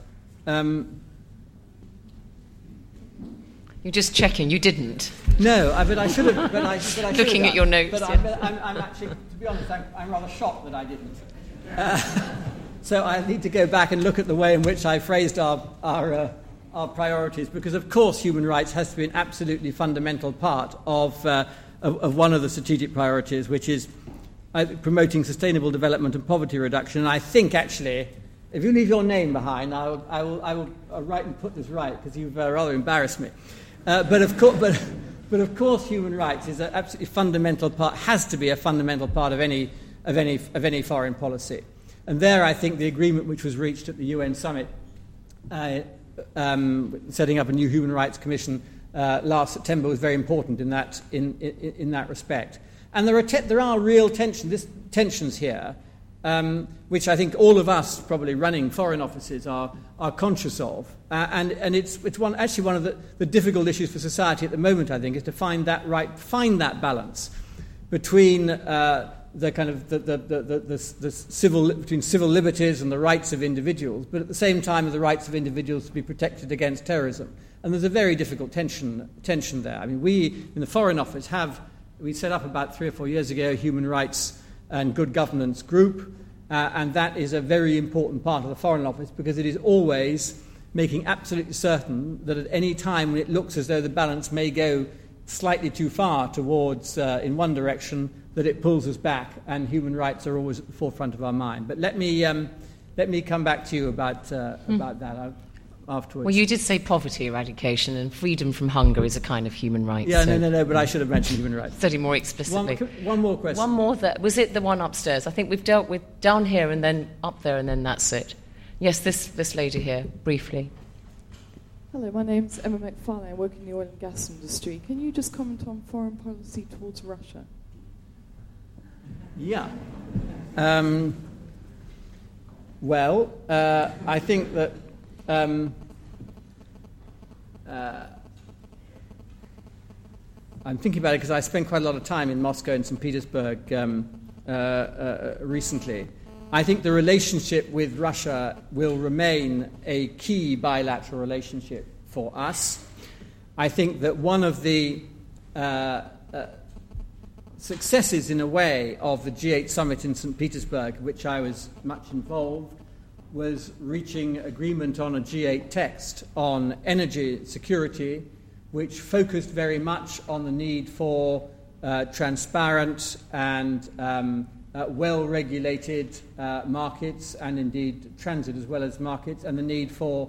[SPEAKER 3] You're just checking. You didn't.
[SPEAKER 2] No, but I should have. But I should have.
[SPEAKER 3] Looking at your notes.
[SPEAKER 2] But
[SPEAKER 3] yeah.
[SPEAKER 2] I'm actually, to be honest, I'm rather shocked that I didn't. So I need to go back and look at the way in which I phrased our priorities, because of course human rights has to be an absolutely fundamental part of one of the strategic priorities, which is promoting sustainable development and poverty reduction. And I think actually, if you leave your name behind, I will write and put this right, because you've rather embarrassed me. But of course, human rights is an absolutely fundamental part. Has to be a fundamental part of any foreign policy. And there, I think the agreement which was reached at the UN summit, setting up a new human rights commission last September, was very important in that respect. And there are real tensions here, which I think all of us probably running foreign offices are conscious of. And it's one of the difficult issues for society at the moment, I think, is to find that balance between between civil liberties and the rights of individuals, but at the same time the rights of individuals to be protected against terrorism. And there's a very difficult tension there. I mean, we in the Foreign Office we set up about 3 or 4 years ago a human rights and good governance group, and that is a very important part of the Foreign Office, because it is always making absolutely certain that at any time when it looks as though the balance may go slightly too far towards in one direction, that it pulls us back, and human rights are always at the forefront of our mind. But let me come back to you about that afterwards.
[SPEAKER 3] Well, you did say poverty eradication, and freedom from hunger is a kind of human right.
[SPEAKER 2] Yeah, so no, but I should have mentioned human rights.
[SPEAKER 3] Study more explicitly.
[SPEAKER 2] One more question.
[SPEAKER 3] One more. Was it the one upstairs? I think we've dealt with down here and then up there, and then that's it. Yes, this lady here, briefly.
[SPEAKER 9] Hello, my name's Emma McFarlane. I work in the oil and gas industry. Can you just comment on foreign policy towards Russia?
[SPEAKER 2] Yeah. Well, I think that I'm thinking about it because I spent quite a lot of time in Moscow and St. Petersburg recently. I think the relationship with Russia will remain a key bilateral relationship for us. I think that one of the successes, in a way, of the G8 summit in St. Petersburg, which I was much involved, was reaching agreement on a G8 text on energy security, which focused very much on the need for transparent and well-regulated markets, and indeed transit as well as markets, and the need for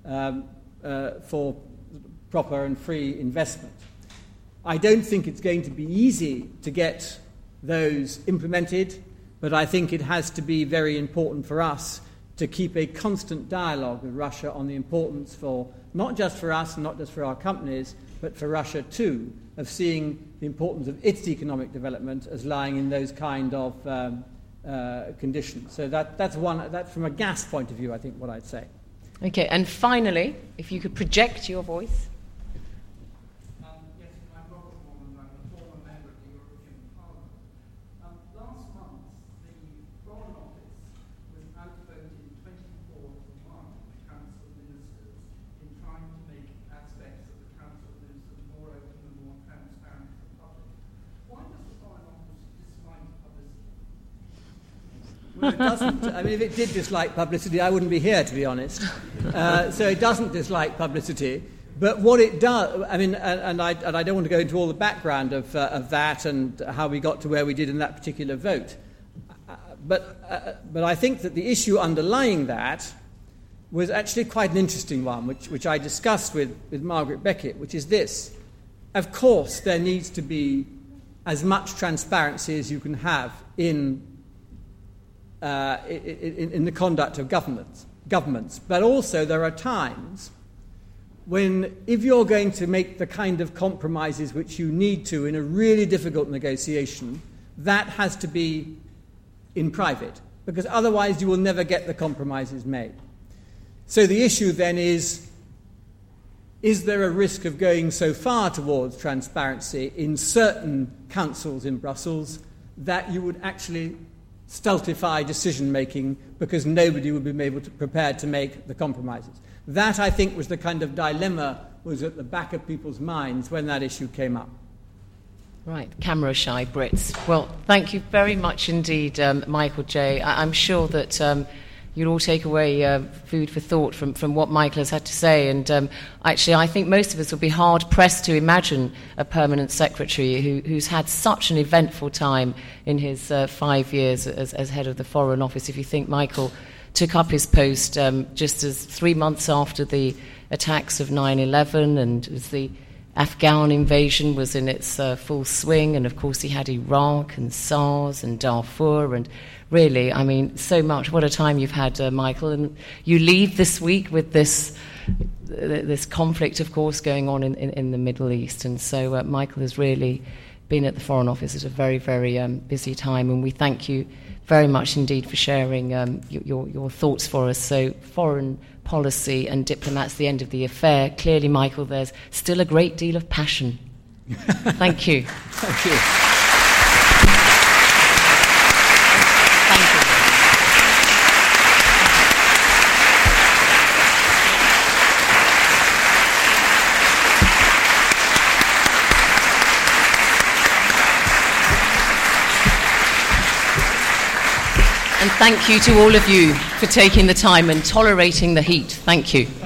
[SPEAKER 2] proper and free investment. I don't think it's going to be easy to get those implemented, but I think it has to be very important for us to keep a constant dialogue with Russia on the importance, for not just for us and not just for our companies, but for Russia too, of seeing the importance of its economic development as lying in those kind of conditions. So that's from a gas point of view, I think, what I'd say.
[SPEAKER 3] Okay, and finally, if you could project your voice.
[SPEAKER 2] Well, it doesn't. I mean, if it did dislike publicity, I wouldn't be here, to be honest. So it doesn't dislike publicity. But what it does, I mean, and I don't want to go into all the background of that and how we got to where we did in that particular vote. But I think that the issue underlying that was actually quite an interesting one, which I discussed with Margaret Beckett, which is this. Of course, there needs to be as much transparency as you can have in the conduct of governments. But also there are times when, if you're going to make the kind of compromises which you need to in a really difficult negotiation, that has to be in private, because otherwise you will never get the compromises made. So the issue then is there a risk of going so far towards transparency in certain councils in Brussels that you would actually stultify decision-making because nobody would be prepared to make the compromises? That, I think, was the kind of dilemma was at the back of people's minds when that issue came up.
[SPEAKER 3] Right, camera-shy Brits. Well, thank you very much indeed, Michael J. I'm sure that you'll all take away food for thought from what Michael has had to say. And actually, I think most of us will be hard-pressed to imagine a permanent secretary who's had such an eventful time in his 5 years as head of the Foreign Office. If you think Michael took up his post just as 3 months after the attacks of 9/11 and as the Afghan invasion was in its full swing, and of course he had Iraq and SARS and Darfur, and really, I mean, so much. What a time you've had, Michael. And you leave this week with this conflict, of course, going on in the Middle East. And so Michael has really been at the Foreign Office at a very, very busy time, and we thank you very much indeed for sharing your thoughts for us. So foreign policy and diplomats, the end of the affair. Clearly, Michael, there's still a great deal of passion. Thank you.
[SPEAKER 2] Thank you.
[SPEAKER 3] And thank you to all of you for taking the time and tolerating the heat. Thank you.